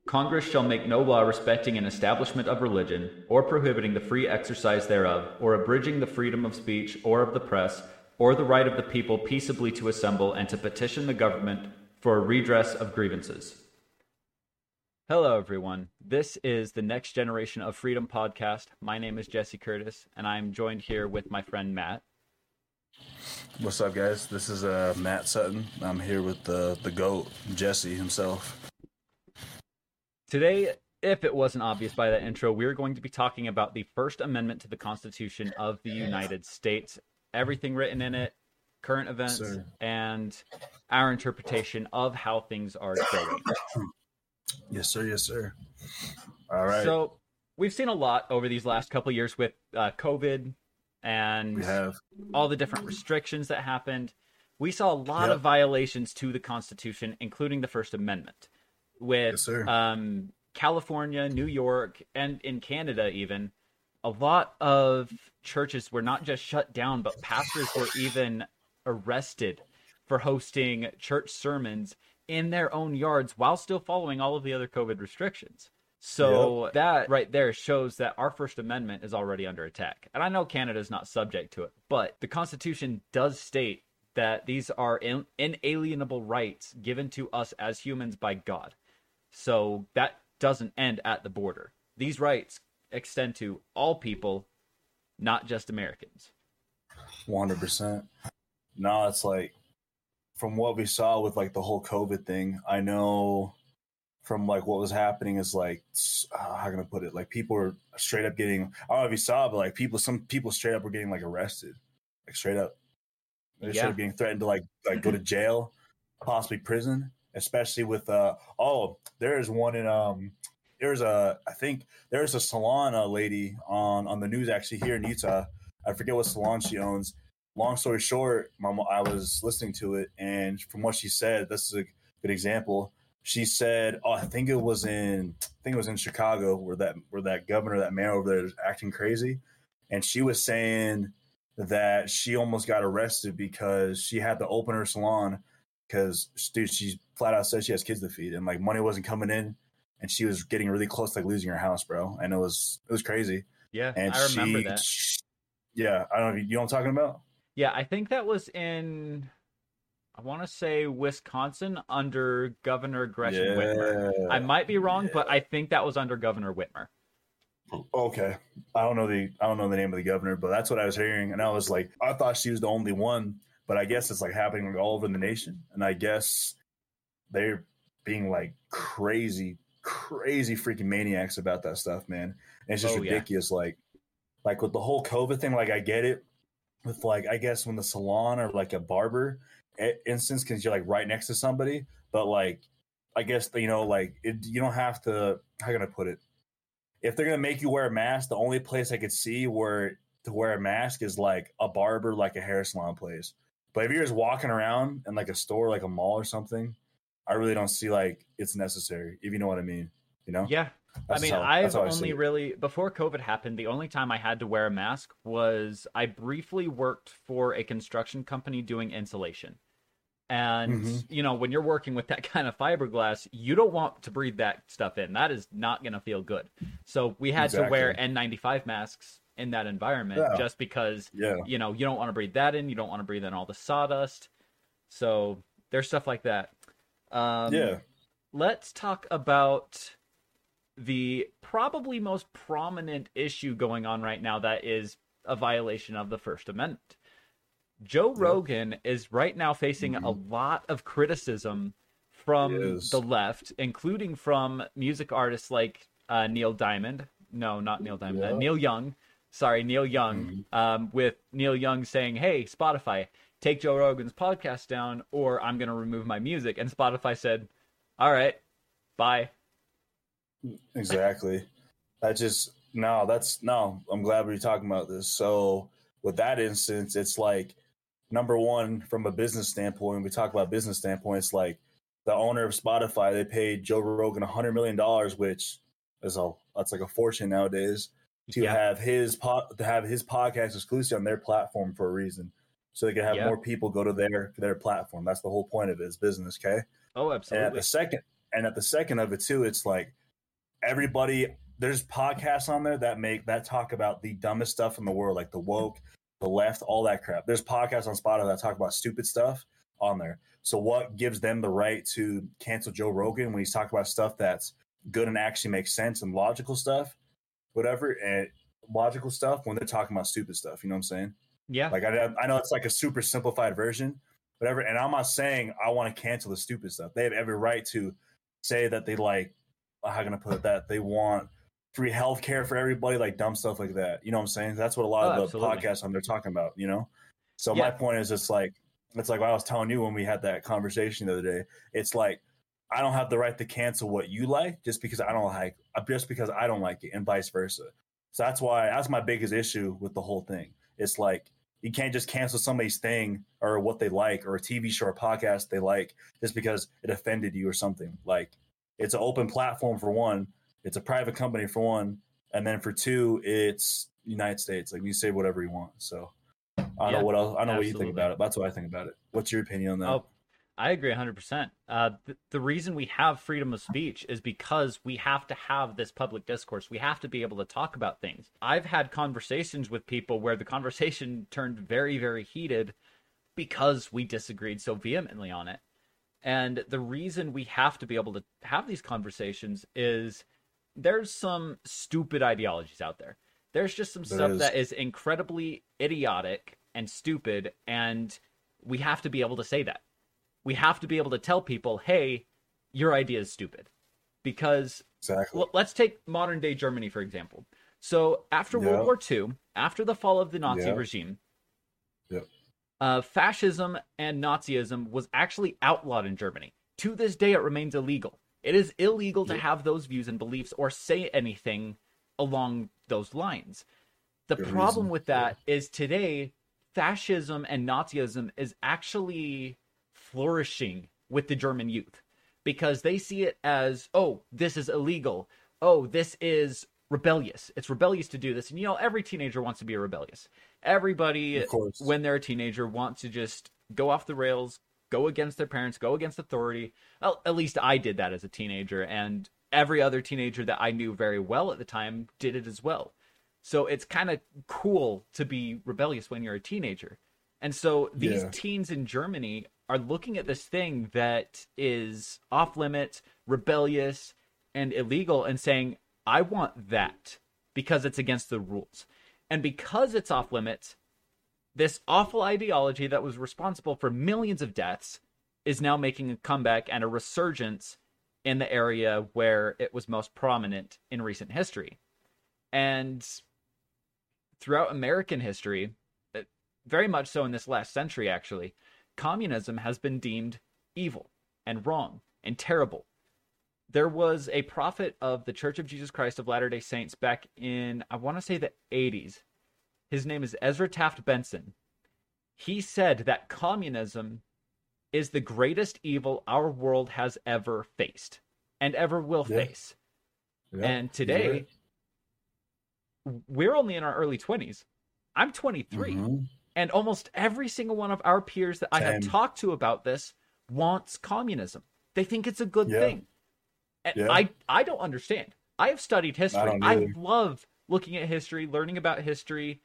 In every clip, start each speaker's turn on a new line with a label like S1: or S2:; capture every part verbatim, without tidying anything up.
S1: Congress shall make no law respecting an establishment of religion, or prohibiting the free exercise thereof, or abridging the freedom of speech or of the press, or the right of the people peaceably to assemble and to petition the government for a redress of grievances. Hello, everyone. This is the Next Generation of Freedom podcast. My name is Jesse Curtis, and I'm joined here with my friend Matt.
S2: What's up, guys? This is uh, Matt Sutton. I'm here with the the GOAT, Jesse himself.
S1: Today, if it wasn't obvious by that intro, we're going to be talking about the First Amendment to the Constitution of the United States, everything written in it, current events,
S2: Sir.
S1: and our interpretation of how things are going.
S2: Yes, sir. Yes, sir. All right.
S1: So we've seen a lot over these last couple of years with uh, COVID and
S2: we have
S1: all the different restrictions that happened. We saw a lot
S2: Yep.
S1: of violations to the Constitution, including the First Amendment, with
S2: Yes, sir.
S1: um, California, New York, and in Canada even. A lot of churches were not just shut down, but pastors were even arrested for hosting church sermons in their own yards while still following all of the other COVID restrictions. So
S2: Yep.
S1: that right there shows that our First Amendment is already under attack. And I know Canada is not subject to it, but the Constitution does state that these are in- inalienable rights given to us as humans by God. So that doesn't end at the border. These rights extend to all people, not just Americans.
S2: one hundred percent. No, it's like, from what we saw with like the whole COVID thing, I know from like what was happening is like, uh, how can I put it? Like people were straight up getting, I don't know if you saw, but like people, some people straight up were getting like arrested, like straight up. They're
S1: Yeah.
S2: straight up getting threatened to like like go to jail, possibly prison, especially with uh oh, there's one in um there's a I think there's a salon uh, lady on on the news actually here in Utah. I forget what salon she owns. Long story short, my, mo- I was listening to it, and from what she said, this is a good example. She said, "Oh, I think it was in, I think it was in Chicago, where that where that governor, that mayor over there, is acting crazy," and she was saying that she almost got arrested because she had to open her salon because, dude, she flat out said she has kids to feed, and like money wasn't coming in, and she was getting really close to like losing her house, bro. And it was it was crazy.
S1: Yeah,
S2: And
S1: I remember
S2: she,
S1: that.
S2: she- yeah, I don't know. You know what I'm talking about?
S1: Yeah, I think that was in, I want to say Wisconsin under Governor Gretchen Whitmer. I might be wrong, but I think that was under Governor Whitmer.
S2: Okay, I don't know the I don't know the name of the governor, but that's what I was hearing, and I was like, I thought she was the only one, but I guess it's like happening like all over the nation, and I guess they're being like crazy, crazy freaking maniacs about that stuff, man. And it's just
S1: Oh, yeah.
S2: ridiculous, like, like with the whole COVID thing. Like, I get it with like I guess when the salon or like a barber i- instance, because you're like right next to somebody, but like I guess you know like it, you don't have to. How can I put it? If they're gonna make you wear a mask, the only place I could see where to wear a mask is like a barber, like a hair salon place. But if you're just walking around in like a store, like a mall or something, I really don't see like it's necessary. If you know what I mean, you know?
S1: Yeah.
S2: That's
S1: I mean,
S2: how-
S1: I've
S2: that's how I see
S1: only
S2: it.
S1: really, before COVID happened, the only time I had to wear a mask was I briefly worked for a construction company doing insulation. And,
S2: Mhm.
S1: you know, when you're working with that kind of fiberglass, you don't want to breathe that stuff in. That is not going to feel good. So we had to wear
S2: Exactly.
S1: N ninety-five masks in that environment
S2: Yeah.
S1: just because,
S2: Yeah.
S1: you know, you don't want to breathe that in. You don't want to breathe in all the sawdust. So there's stuff like that. Um,
S2: Yeah.
S1: Let's talk about the probably most prominent issue going on right now that is a violation of the First Amendment. Joe Rogan is right now facing a lot of criticism from
S2: He is.
S1: the left, including from music artists like uh, Neil Diamond. No, not Neil Diamond. Uh,
S2: Yeah.
S1: Neil Young. Sorry, Neil Young. Um, with Neil Young saying, "Hey, Spotify, take Joe Rogan's podcast down, or I'm going to remove my music." And Spotify said, "All right, bye."
S2: Exactly. That just no, that's no. I'm glad we're talking about this. So with that instance, it's like number one from a business standpoint. When we talk about business standpoint, it's like the owner of Spotify. They paid Joe Rogan a hundred million dollars, which is a that's like a fortune nowadays, to
S1: Yeah.
S2: have his pod, to have his podcast exclusive on their platform for a reason, so they can have
S1: Yeah.
S2: more people go to their their platform. That's the whole point of it. It's business, okay?
S1: Oh,
S2: And at
S1: absolutely.
S2: the second, and at the second of it too, it's like everybody, there's podcasts on there that make that talk about the dumbest stuff in the world, like the woke, the left, all that crap. There's podcasts on Spotify that talk about stupid stuff on there. So what gives them the right to cancel Joe Rogan when he's talking about stuff that's good and actually makes sense and logical stuff, whatever, and logical stuff when they're talking about stupid stuff? You know what I'm saying?
S1: Yeah.
S2: Like I, I know it's like a super simplified version, whatever. And I'm not saying I want to cancel the stupid stuff. They have every right to say that they like, how can I put it, that they want free healthcare for everybody, like dumb stuff like that. You know what I'm saying? That's what a lot
S1: Oh,
S2: of the
S1: absolutely.
S2: podcasts on there talking about, you know? So
S1: Yeah.
S2: my point is it's like, it's like what I was telling you when we had that conversation the other day. It's like, I don't have the right to cancel what you like just because I don't like, just because I don't like it, and vice versa. So that's why, that's my biggest issue with the whole thing. It's like, you can't just cancel somebody's thing or what they like or a T V show or podcast they like just because it offended you or something. Like, it's an open platform for one. It's a private company for one. And then for two, it's United States. Like, you say whatever you want. So I don't
S1: Yeah,
S2: know what else. I don't know what you
S1: absolutely.
S2: think about it. That's what I think about it. What's your opinion on that?
S1: Oh, I agree one hundred percent. Uh, th- the reason we have freedom of speech is because we have to have this public discourse. We have to be able to talk about things. I've had conversations with people where the conversation turned very, very heated because we disagreed so vehemently on it. And the reason we have to be able to have these conversations is there's some stupid ideologies out there. There's just some
S2: There
S1: stuff
S2: is.
S1: that is incredibly idiotic and stupid, and we have to be able to say that. We have to be able to tell people, hey, your idea is stupid. Because
S2: Exactly.
S1: l- let's take modern day Germany, for example. So after
S2: Yeah.
S1: World War Two, after the fall of the Nazi
S2: Yeah.
S1: regime,
S2: Yep.
S1: uh, fascism and Nazism was actually outlawed in Germany. To this day, it remains illegal. It is illegal to
S2: Yep.
S1: have those views and beliefs or say anything along those lines. The
S2: Good
S1: problem
S2: reason.
S1: with that is today, fascism and Nazism is actually flourishing with the German youth because they see it as, oh, this is illegal. Oh, this is rebellious. It's rebellious to do this. And, you know, every teenager wants to be rebellious. Everybody,
S2: Of course.
S1: when they're a teenager, wants to just go off the rails, go against their parents, go against authority. Well, at least I did that as a teenager, and every other teenager that I knew very well at the time did it as well. So it's kind of cool to be rebellious when you're a teenager. And so these
S2: Yeah.
S1: teens in Germany are looking at this thing that is off limits, rebellious, and illegal and saying, I want that because it's against the rules. And because it's off limits, this awful ideology that was responsible for millions of deaths is now making a comeback and a resurgence in the area where it was most prominent in recent history. And throughout American history, very much so in this last century actually, communism has been deemed evil and wrong and terrible. There was a prophet of the Church of Jesus Christ of Latter-day Saints back in, I want to say, the eighties. His name is Ezra Taft Benson. He said that communism is the greatest evil our world has ever faced and ever will
S2: Yeah.
S1: face.
S2: Yeah.
S1: And today, we're only in our early twenties. I'm twenty-three.
S2: Mhm.
S1: And almost every single one of our peers that I have
S2: Same.
S1: talked to about this wants communism. They think it's a good
S2: Yeah.
S1: thing. And
S2: Yeah.
S1: I, I don't understand. I have studied history.
S2: don't
S1: I
S2: either.
S1: love looking at history, learning about history.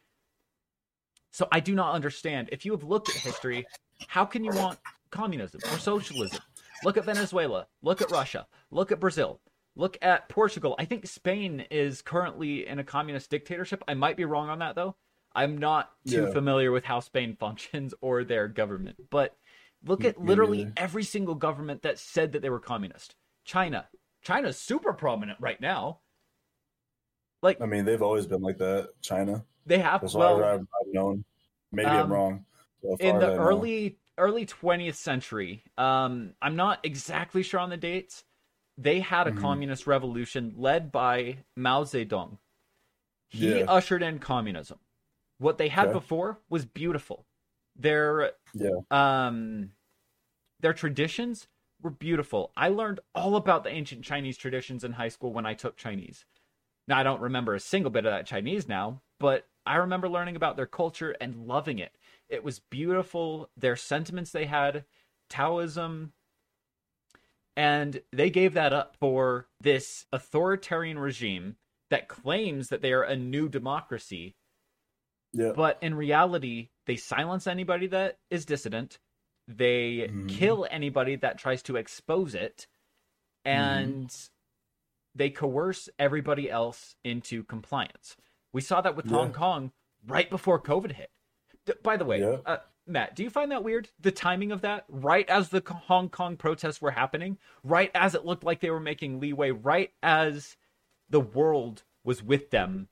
S1: So I do not understand. If you have looked at history, how can you want communism or socialism? Look at Venezuela. Look at Russia. Look at Brazil. Look at Portugal. I think Spain is currently in a communist dictatorship. I might be wrong on that, though. I'm not too
S2: Yeah.
S1: familiar with how Spain functions or their government. But look at
S2: Me
S1: literally
S2: neither.
S1: every single government that said that they were communist. China. China's super prominent right now. Like,
S2: I mean, they've always been like that. China.
S1: they have,
S2: That's
S1: well,
S2: why I've, I've known. Maybe
S1: um,
S2: I'm wrong. So as
S1: in
S2: far
S1: the
S2: as I know.
S1: early early twentieth century, um, I'm not exactly sure on the dates, they had a
S2: Mhm.
S1: communist revolution led by Mao Zedong. He
S2: Yeah.
S1: ushered in communism. What they had
S2: Okay.
S1: before was beautiful. Their
S2: Yeah.
S1: um their traditions were beautiful. I learned all about the ancient Chinese traditions in high school when I took Chinese. Now I don't remember a single bit of that Chinese now, but I remember learning about their culture and loving it. It was beautiful. Their sentiments they had, Taoism, And they gave that up for this authoritarian regime that claims that they are a new democracy.
S2: Yeah.
S1: But in reality, they silence anybody that is dissident. They
S2: Mhm.
S1: kill anybody that tries to expose it. And they coerce everybody else into compliance. We saw that with
S2: Yeah.
S1: Hong Kong right before COVID hit. D- By the way,
S2: Yeah.
S1: uh, Matt, do you find that weird? The timing of that? Right as the K- Hong Kong protests were happening, right as it looked like they were making leeway, right as the world was with them,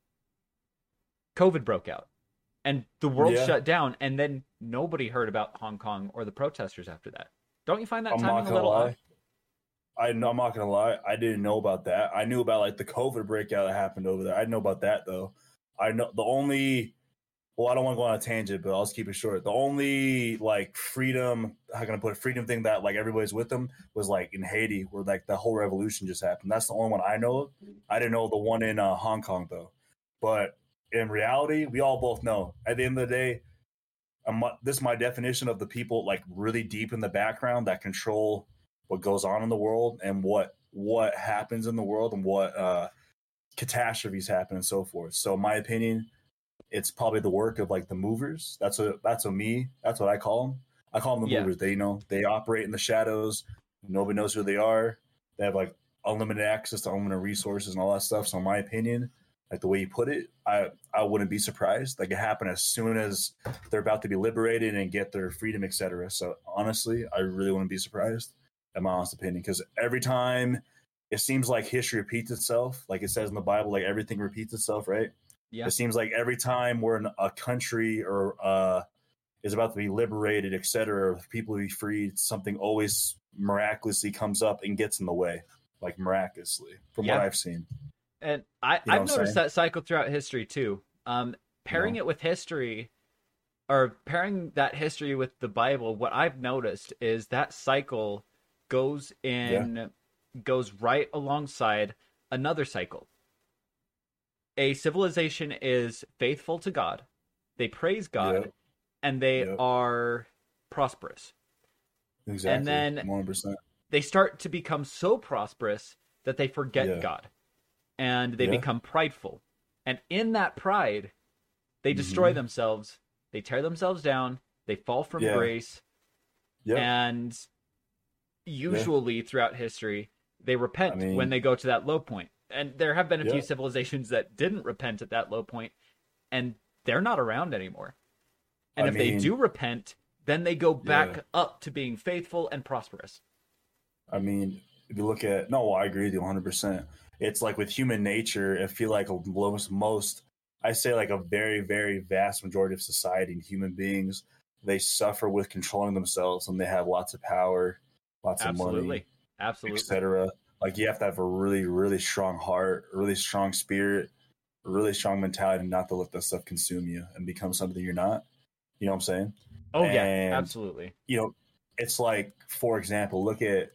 S1: COVID broke out. And the world
S2: Yeah.
S1: shut down, and then nobody heard about Hong Kong or the protesters after that. Don't you find that
S2: I'm
S1: timing
S2: not
S1: a
S2: gonna
S1: little
S2: lie.
S1: off?
S2: I know I'm not gonna lie. I didn't know about that. I knew about like the COVID breakout that happened over there. I didn't know about that though. I know the only. Well, I don't want to go on a tangent, but I'll just keep it short. The only like freedom, how can I put it, freedom thing that like everybody's with them was like in Haiti, where like the whole revolution just happened. That's the only one I know of. I didn't know the one in uh, Hong Kong though. But in reality, we all both know. At the end of the day, I'm, this is my definition of the people like really deep in the background that control what goes on in the world and what what happens in the world and what uh, catastrophes happen and so forth. So, in my opinion, it's probably the work of like the movers. That's a that's a me. That's what I call them. I call them the
S1: Yeah.
S2: movers. They you know they operate in the shadows. Nobody knows who they are. They have like unlimited access to unlimited resources and all that stuff. So, in my opinion, like the way you put it, I I wouldn't be surprised. Like it happened as soon as they're about to be liberated and get their freedom, et cetera. So honestly, I really wouldn't be surprised, in my honest opinion, because every time it seems like history repeats itself, like it says in the Bible, like everything repeats itself, right?
S1: Yeah.
S2: It seems like every time we're in a country or uh, is about to be liberated, et cetera, people be freed, something always miraculously comes up and gets in the way, like miraculously, from
S1: Yeah.
S2: what I've seen.
S1: And I,
S2: You know
S1: I've
S2: what I'm
S1: noticed
S2: saying?
S1: that cycle throughout history too. Um, pairing
S2: No.
S1: it with history, or pairing that history with the Bible, what I've noticed is that cycle goes in, goes right alongside another cycle. A civilization is faithful to God, they praise God,
S2: Yep.
S1: and they
S2: Yep.
S1: are prosperous.
S2: Exactly.
S1: And then
S2: one hundred percent.
S1: they start to become so prosperous that they forget
S2: Yeah.
S1: God. And they
S2: Yeah.
S1: become prideful. And in that pride, they destroy
S2: Mhm.
S1: themselves. They tear themselves down. They fall from
S2: Yeah.
S1: grace.
S2: Yep.
S1: And usually throughout history, they repent
S2: I mean-
S1: when they go to that low point. And there have been a few
S2: Yeah.
S1: civilizations that didn't repent at that low point, and they're not around anymore. And
S2: I
S1: if they
S2: mean-
S1: do repent, then they go back
S2: Yeah.
S1: up to being faithful and prosperous.
S2: I mean, if you look at no, I agree with you one hundred percent. It's like with human nature, I feel like most, most, I say like a very, very vast majority of society and human beings, they suffer with controlling themselves and they have lots of power, lots of
S1: Absolutely.
S2: money,
S1: Absolutely.
S2: et cetera. Like you have to have a really, really strong heart, a really strong spirit, a really strong mentality not to let that stuff consume you and become something you're not. You know what I'm saying?
S1: Oh, yeah.
S2: And-
S1: Absolutely.
S2: You know, it's like, for example, look at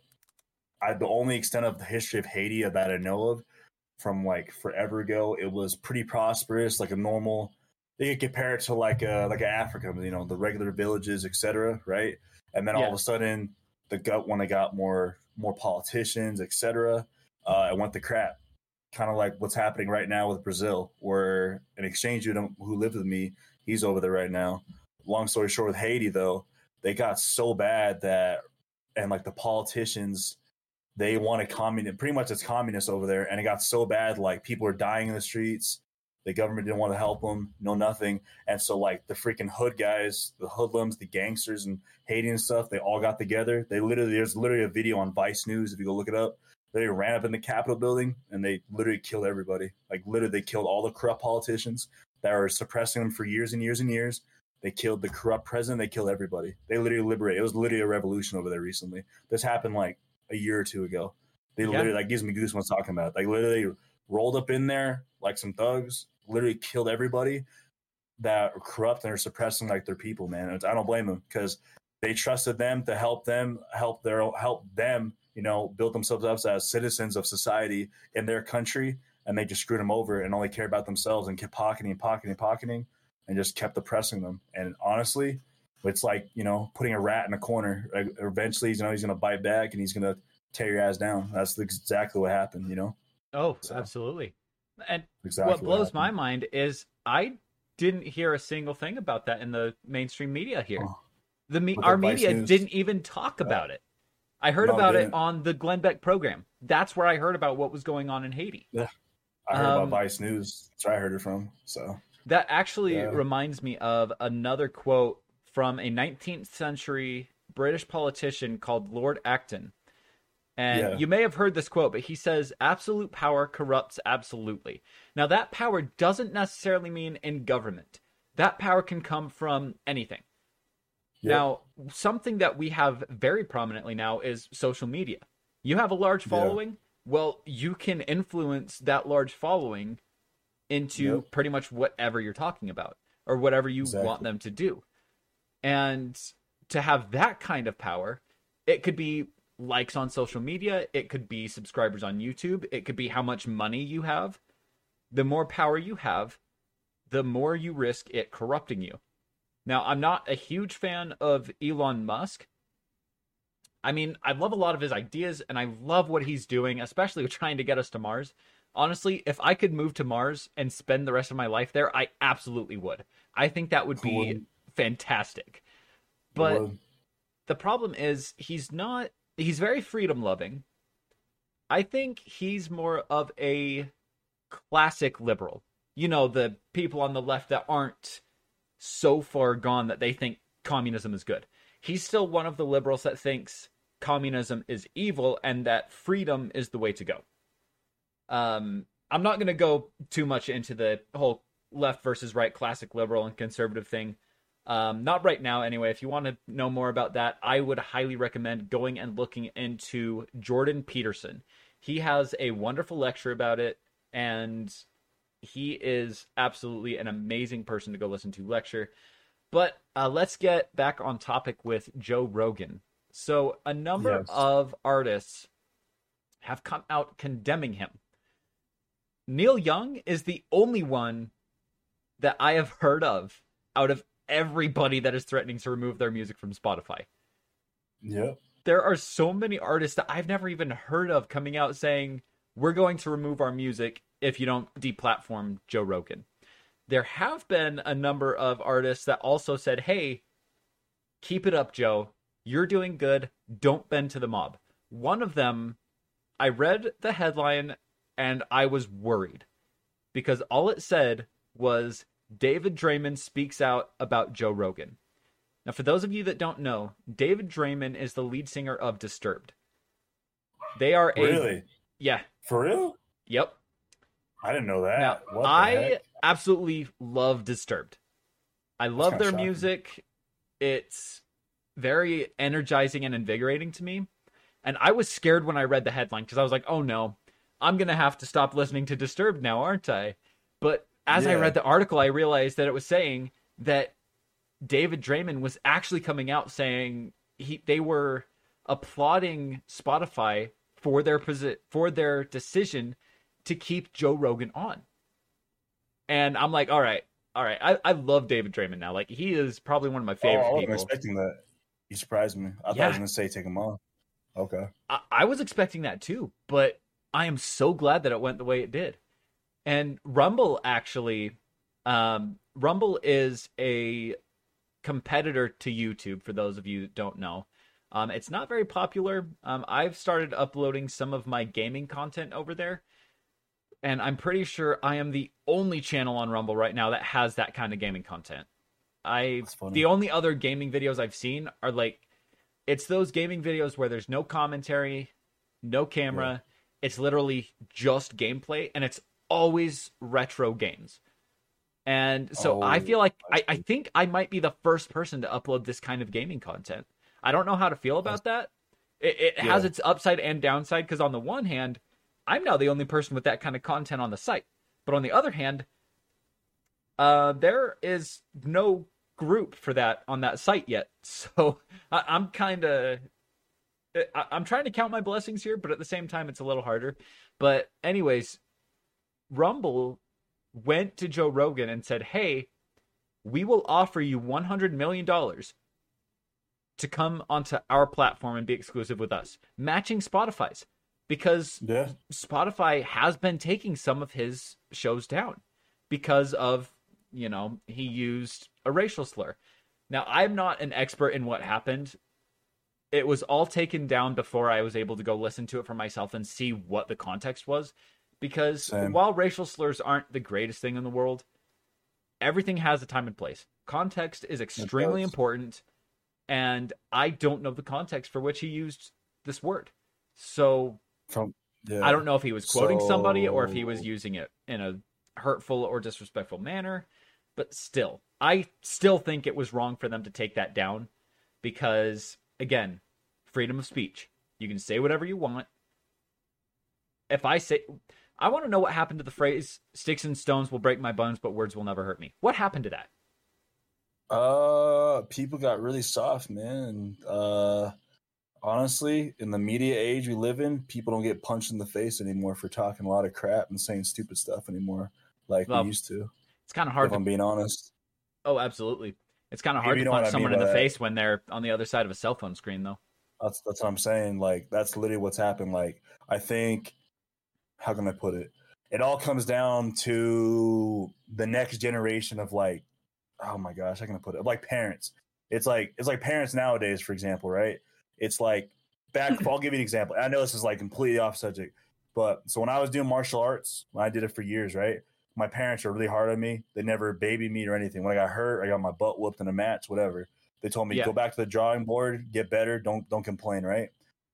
S2: I, the only extent of the history of Haiti that I know of from like forever ago, it was pretty prosperous, like a normal. They could compare it to like a like a Africa, you know, the regular villages, et cetera, right? And then all
S1: Yeah.
S2: of a sudden, the gut when they got more more politicians, et cetera, uh, it went to crap. Kind of like what's happening right now with Brazil, where an exchange student who lived with me, he's over there right now. Long story short, with Haiti though, they got so bad that, and like the politicians, they wanted communist, pretty much it's communist over there, and it got so bad, like people were dying in the streets. The government didn't want to help them, no nothing, and so like the freaking hood guys, the hoodlums, the gangsters, and Haiti and stuff, they all got together. They literally, there's literally a video on Vice News if you go look it up. They ran up in the Capitol building and they literally killed everybody. Like literally, they killed all the corrupt politicians that were suppressing them for years and years and years. They killed the corrupt president. They killed everybody. They literally liberated. It was literally a revolution over there recently. This happened like a year or two ago. They
S1: Yeah.
S2: literally, that gives me goosebumps talking about it. Like literally rolled up in there like some thugs, literally killed everybody that are corrupt and are suppressing like their people, man. And I don't blame them because they trusted them to help them, help their, help them, you know, build themselves up as citizens of society in their country. And they just screwed them over and only cared about themselves and kept pocketing, pocketing, pocketing, and just kept oppressing them. And honestly, it's like, you know, putting a rat in a corner. Like, eventually, you know, he's going to bite back and he's going to tear your ass down. That's exactly what happened, you know?
S1: Oh,
S2: So,
S1: absolutely. And
S2: exactly
S1: what blows
S2: what
S1: my mind is I didn't hear a single thing about that in the mainstream media here.
S2: Oh,
S1: The me-
S2: look
S1: our
S2: at Vice
S1: media
S2: News.
S1: didn't even talk
S2: Yeah.
S1: about it. I heard
S2: No,
S1: about it
S2: didn't.
S1: on the Glenn Beck program. That's where I heard about what was going on in Haiti.
S2: Yeah. I heard
S1: Um,
S2: about Vice News. That's where I heard it from. So,
S1: That actually
S2: Yeah.
S1: reminds me of another quote from a nineteenth century British politician called Lord Acton. And
S2: Yeah.
S1: you may have heard this quote, but he says, absolute power corrupts absolutely. Now, that power doesn't necessarily mean in government. That power can come from anything.
S2: Yep.
S1: Now, something that we have very prominently now is social media. You have a large
S2: Yeah.
S1: following. Well, you can influence that large following into
S2: Yep.
S1: pretty much whatever you're talking about or whatever you
S2: Exactly.
S1: want them to do. And to have that kind of power, it could be likes on social media, it could be subscribers on YouTube, it could be how much money you have. The more power you have, the more you risk it corrupting you. Now, I'm not a huge fan of Elon Musk. I mean, I love a lot of his ideas and I love what he's doing, especially with trying to get us to Mars. Honestly, if I could move to Mars and spend the rest of my life there, I absolutely would. I think that would
S2: Who
S1: be
S2: wouldn't?
S1: fantastic.
S2: It
S1: But
S2: would.
S1: the problem is he's not, he's very freedom loving. I think he's more of a classic liberal. You know, the people on the left that aren't so far gone that they think communism is good. He's still one of the liberals that thinks communism is evil and that freedom is the way to go. Um, I'm not going to go too much into the whole left versus right, classic liberal and conservative thing. Um, not right now, anyway. If you want to know more about that, I would highly recommend going and looking into Jordan Peterson. He has a wonderful lecture about it, and he is absolutely an amazing person to go listen to lecture. But uh, let's get back on topic with Joe Rogan. So a number
S2: Yes.
S1: of artists have come out condemning him. Neil Young is the only one that I have heard of out of everybody that is threatening to remove their music from Spotify.
S2: Yep.
S1: There are so many artists that I've never even heard of coming out saying, we're going to remove our music if you don't deplatform Joe Rogan. There have been a number of artists that also said, hey, keep it up, Joe. You're doing good. Don't bend to the mob. One of them, I read the headline and I was worried because all it said was David Draymond speaks out about Joe Rogan. Now, for those of you that don't know, David Draymond is the lead singer of Disturbed. They are a...
S2: Really?
S1: Yeah.
S2: For real?
S1: Yep.
S2: I didn't know that.
S1: Now,
S2: What the
S1: I
S2: heck?
S1: absolutely love Disturbed. I love
S2: kinda
S1: their
S2: shocking.
S1: music. It's very energizing and invigorating to me. And I was scared when I read the headline because I was like, oh no, I'm going to have to stop listening to Disturbed now, aren't I? But as I
S2: Yeah.
S1: read the article, I realized that it was saying that David Draymond was actually coming out saying he they were applauding Spotify for their posi- for their decision to keep Joe Rogan on. And I'm like, all right, all right. I, I love David Draymond now. Like, he is probably one of my
S2: Oh,
S1: favorite
S2: I wasn't
S1: people.
S2: expecting that. You surprised me. I thought
S1: Yeah.
S2: I was going to say take him off. Okay.
S1: I, I was expecting that too, but I am so glad that it went the way it did. And Rumble actually, um, Rumble is a competitor to YouTube, for those of you that don't know. Um, it's not very popular. Um, I've started uploading some of my gaming content over there, and I'm pretty sure I am the only channel on Rumble right now that has that kind of gaming content. I
S2: That's funny.
S1: the only other gaming videos I've seen are like, it's those gaming videos where there's no commentary, no camera. It's literally just gameplay, and it's always retro games. And so
S2: Oh,
S1: I feel like
S2: I
S1: I, I think I might be the first person to upload this kind of gaming content. I don't know how to feel about that. It, it has
S2: Yeah.
S1: its upside and downside, because on the one hand, I'm now the only person with that kind of content on the site. But on the other hand, uh, there is no group for that on that site yet. So I, I'm kind of... I'm trying to count my blessings here, but at the same time, it's a little harder. But anyways, Rumble went to Joe Rogan and said, hey, we will offer you one hundred million dollars to come onto our platform and be exclusive with us, matching Spotify's, because
S2: Yeah.
S1: Spotify has been taking some of his shows down because of, you know, he used a racial slur. Now, I'm not an expert in what happened. It was all taken down before I was able to go listen to it for myself and see what the context was. Because
S2: Same.
S1: while racial slurs aren't the greatest thing in the world, everything has a time and place. Context is extremely important, and I don't know the context for which he used this word. So
S2: From yeah.
S1: I don't know if he was quoting
S2: So-
S1: somebody or if he was using it in a hurtful or disrespectful manner. But still, I still think it was wrong for them to take that down because, again, freedom of speech. You can say whatever you want. If I say... I want to know what happened to the phrase, sticks and stones will break my bones, but words will never hurt me. What happened to that?
S2: Uh, people got really soft, man. Uh, honestly, in the media age we live in, people don't get punched in the face anymore for talking a lot of crap and saying stupid stuff anymore, like
S1: Well,
S2: we used to.
S1: It's kind of hard
S2: If
S1: to...
S2: I'm being honest.
S1: Oh, absolutely. It's kind of hard
S2: You
S1: to
S2: know what
S1: punch
S2: I mean
S1: someone in
S2: by
S1: the
S2: that.
S1: face when they're on the other side of a cell phone screen, though.
S2: That's that's what I'm saying. Like that's literally what's happened. Like I think, how can I put it? It all comes down to the next generation of like, oh my gosh, how can I put it? Like parents. It's like it's like parents nowadays, for example, right? It's like back. I'll give you an example. I know this is like completely off subject, but so when I was doing martial arts, when I did it for years, right? My parents were really hard on me. They never babied me or anything. When I got hurt, I got my butt whooped in a match, whatever. They told me
S1: Yeah.
S2: go back to the drawing board, get better, don't don't complain, right?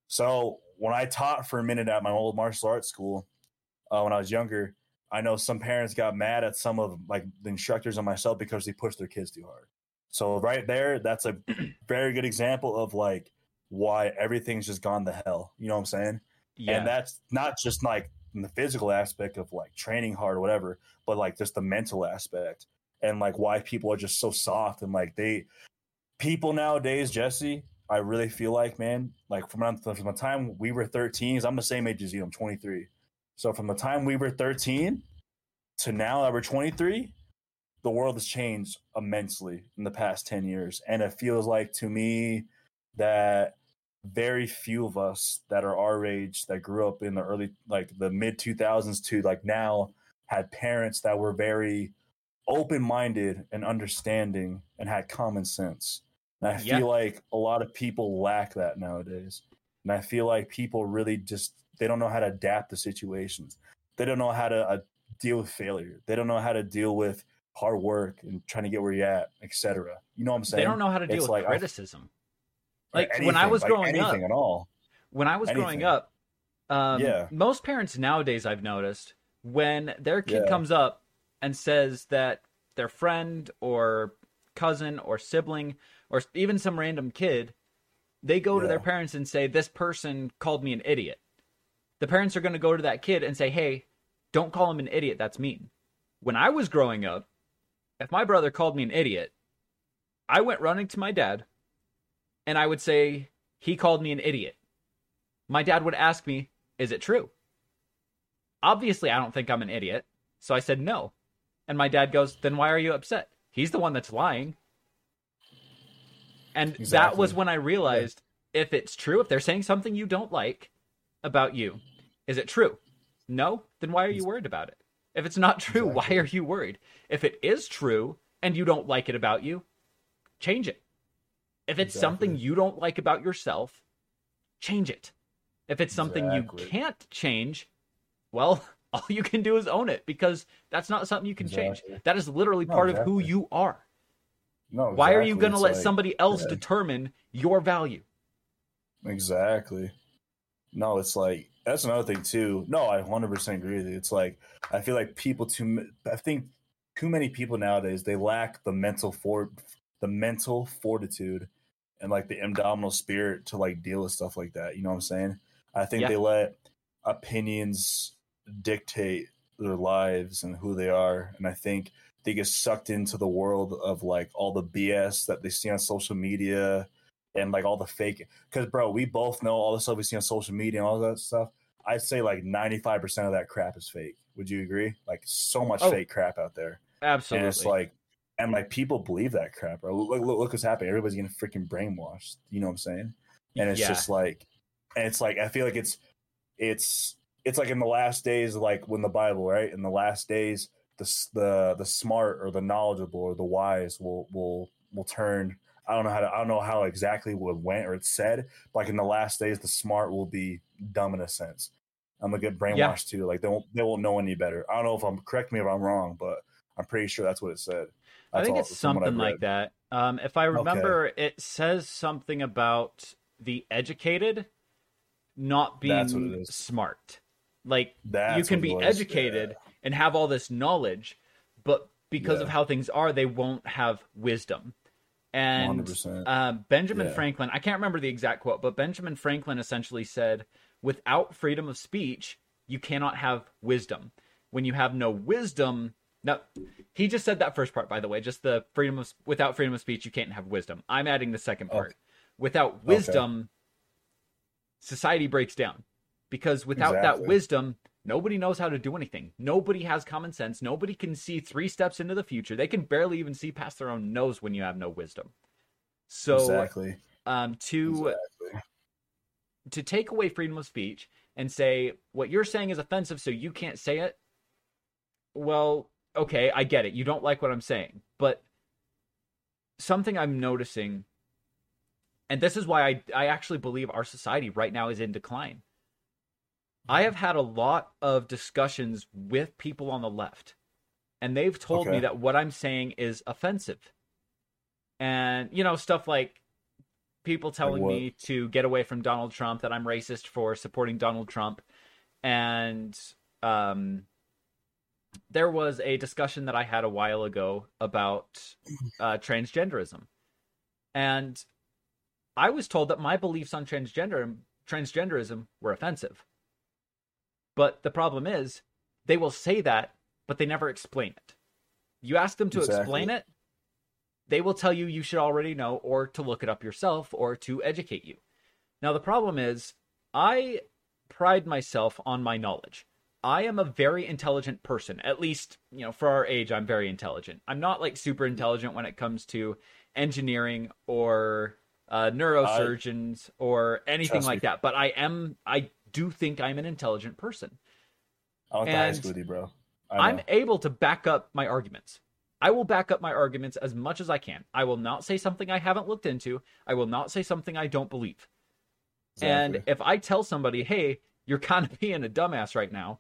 S2: So when I taught for a minute at my old martial arts school, uh, when I was younger, I know some parents got mad at some of like the instructors and myself because they pushed their kids too hard. So right there, that's a very good example of like why everything's just gone to hell. You know what I'm saying?
S1: Yeah.
S2: And that's not just like in the physical aspect of like training hard or whatever, but like just the mental aspect and like why people are just so soft and like they people nowadays, Jesse, I really feel like, man, like from, from the time we were thirteen, 'cause I'm the same age as you, I'm twenty-three. So from the time we were thirteen to now that we're twenty-three, the world has changed immensely in the past ten years. And it feels like to me that very few of us that are our age that grew up in the early, like the mid two thousands to like now had parents that were very open-minded and understanding and had common sense. And I
S1: Yeah.
S2: feel like a lot of people lack that nowadays. And I feel like people really just, they don't know how to adapt to situations. They don't know how to uh, deal with failure. They don't know how to deal with hard work and trying to get where you're at, et cetera. You know what I'm saying?
S1: They don't know how to deal
S2: It's
S1: with
S2: like, I-
S1: criticism. Like
S2: anything,
S1: when I was
S2: like
S1: growing up,
S2: anything at all.
S1: when I was growing
S2: Anything.
S1: up, um,
S2: Yeah.
S1: most parents nowadays, I've noticed, when their kid
S2: Yeah.
S1: comes up and says that their friend or cousin or sibling or even some random kid, they go to
S2: Yeah.
S1: their parents and say, this person called me an idiot. The parents are going to go to that kid and say, hey, don't call him an idiot. That's mean. When I was growing up, if my brother called me an idiot, I went running to my dad and I would say, he called me an idiot. My dad would ask me, is it true? Obviously, I don't think I'm an idiot. So I said no. And my dad goes, then why are you upset? He's the one that's lying. And that
S2: Exactly.
S1: was when I realized if it's true, if they're saying something you don't like about you, is it true? No? Then why are you worried about it? If it's not true, why
S2: Exactly.
S1: are you worried? If it is true and you don't like it about you, change it. If it's
S2: Exactly.
S1: something you don't like about yourself, change it. If it's something
S2: Exactly.
S1: you can't change, well, all you can do is own it because that's not something you can change.
S2: Exactly.
S1: That is literally
S2: No,
S1: part of who
S2: exactly.
S1: you are.
S2: No,
S1: Why are you
S2: exactly.
S1: going to
S2: It's
S1: let
S2: like-
S1: somebody else
S2: yeah.
S1: determine your value?
S2: Exactly. No, it's like that's another thing too. No, I one hundred percent agree with you. It's like I feel like people too. I think too many people nowadays they lack the mental for the mental fortitude and like the indomitable spirit to like deal with stuff like that. You know what I'm saying? I think
S1: Yeah.
S2: they let opinions dictate their lives and who they are, and I think they get sucked into the world of like all the B S that they see on social media and like all the fake. Because bro, we both know all the stuff we see on social media and all that stuff. I'd say like ninety-five percent of that crap is fake. Would you agree? Like so much
S1: Oh,
S2: fake crap out there.
S1: Absolutely.
S2: And it's like and like people believe that crap. Or look, look, look what's happening. Everybody's getting freaking brainwashed. You know what I'm saying? And it's
S1: Yeah.
S2: just like, and it's like I feel like it's it's it's like in the last days, like when the Bible, right? In the last days, the the the smart or the knowledgeable or the wise will will will turn. I don't know how to, I don't know how exactly it went or it's said. But like in the last days, the smart will be dumb in a sense. I'm gonna get brainwashed yeah. too. Like they won't they won't know any better. I don't know if I'm correct me if I'm wrong, but I'm pretty sure that's what it said. That's
S1: I think
S2: all,
S1: it's something like that. Um, if I remember, okay. it says something about the educated not being smart. Like that's you can be educated yeah. and have all this knowledge, but because yeah. of how things are, they won't have wisdom. And uh, Benjamin yeah. Franklin, I can't remember the exact quote, but Benjamin Franklin essentially said, without freedom of speech, you cannot have wisdom. When you have no wisdom, no, he just said that first part, by the way, just the freedom of, without freedom of speech, you can't have wisdom. I'm adding the second part. Okay. Without wisdom, okay. society breaks down. Because without exactly. that wisdom, nobody knows how to do anything. Nobody has common sense. Nobody can see three steps into the future. They can barely even see past their own nose when you have no wisdom. So
S2: exactly.
S1: um, to
S2: exactly.
S1: to take away freedom of speech and say, what you're saying is offensive, so you can't say it. Well, okay, I get it. You don't like what I'm saying. But something I'm noticing, and this is why I, I actually believe our society right now is in decline. I have had a lot of discussions with people on the left, and they've told okay. me that what I'm saying is offensive. And, you know, stuff like people telling
S2: like
S1: me to get away from Donald Trump, that I'm racist for supporting Donald Trump. And um, there was a discussion that I had a while ago about uh, transgenderism. And I was told that my beliefs on transgender transgenderism were offensive. But the problem is, they will say that, but they never explain it. You ask them to exactly. explain it, they will tell you you should already know, or to look it up yourself, or to educate you. Now, the problem is, I pride myself on my knowledge. I am a very intelligent person. At least, you know, for our age, I'm very intelligent. I'm not, like, super intelligent when it comes to engineering or uh, neurosurgeons I, or anything like me. that. But I am... I. do think I'm an intelligent person.
S2: I went to high school with you, bro.
S1: I'm able to back up my arguments. I will back up my arguments as much as I can. I will not say something I haven't looked into. I will not say something I don't believe. Exactly. And if I tell somebody, hey, you're kind of being a dumbass right now,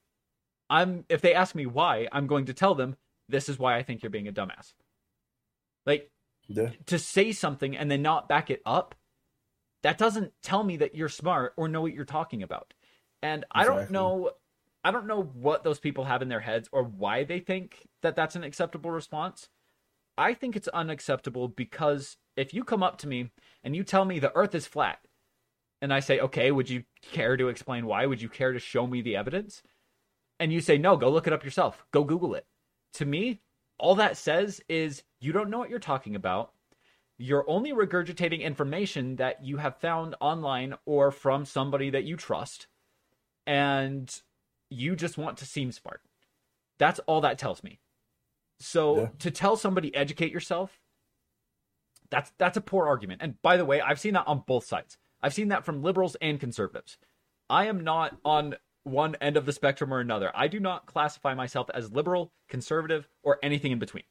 S1: I'm if they ask me why, I'm going to tell them, this is why I think you're being a dumbass. Like, yeah. to say something and then not back it up, that doesn't tell me that you're smart or know what you're talking about. And exactly. I don't know, I don't know what those people have in their heads or why they think that that's an acceptable response. I think it's unacceptable because if you come up to me and you tell me the earth is flat, and I say, okay, would you care to explain why? Would you care to show me the evidence? And you say, no, go look it up yourself. Go Google it. To me, all that says is you don't know what you're talking about. You're only regurgitating information that you have found online or from somebody that you trust, and you just want to seem smart. That's all that tells me. So yeah. to tell somebody educate yourself, that's that's a poor argument. And by the way, I've seen that on both sides. I've seen that from liberals and conservatives. I am not on one end of the spectrum or another. I do not classify myself as liberal, conservative, or anything in between.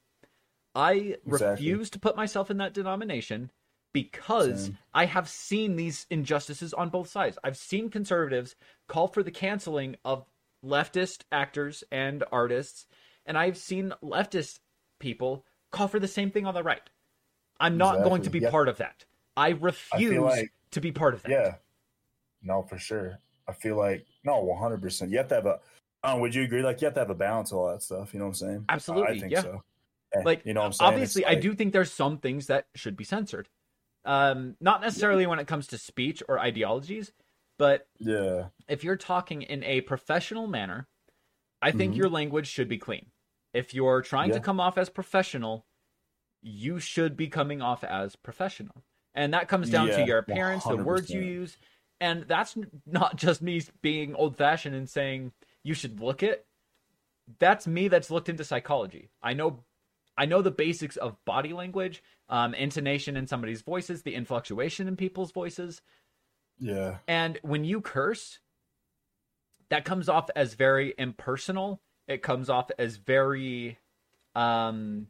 S1: I exactly. refuse to put myself in that denomination because Same. I have seen these injustices on both sides. I've seen conservatives call for the canceling of leftist actors and artists, and I've seen leftist people call for the same thing on the right. I'm not exactly. going to be yep. part of that. I refuse I like, to be part of that.
S2: Yeah. No, for sure. I feel like, no, one hundred percent. You have to have a, um, would you agree? Like, you have to have a balance of all that stuff. You know what I'm saying?
S1: Absolutely.
S2: I think
S1: yeah.
S2: so.
S1: Like,
S2: you know what I'm saying?
S1: Obviously, like, I do think there's some things that should be censored. Um, not necessarily when it comes to speech or ideologies, but
S2: yeah,
S1: if you're talking in a professional manner, I think mm-hmm. your language should be clean. If you're trying yeah. to come off as professional, you should be coming off as professional. And that comes down yeah, to your appearance, one hundred percent. The words you use. And that's not just me being old-fashioned and saying you should look it. That's me that's looked into psychology. I know I know the basics of body language, um, intonation in somebody's voices, the inflectuation in people's voices.
S2: Yeah.
S1: And when you curse, that comes off as very impersonal. It comes off as very, um,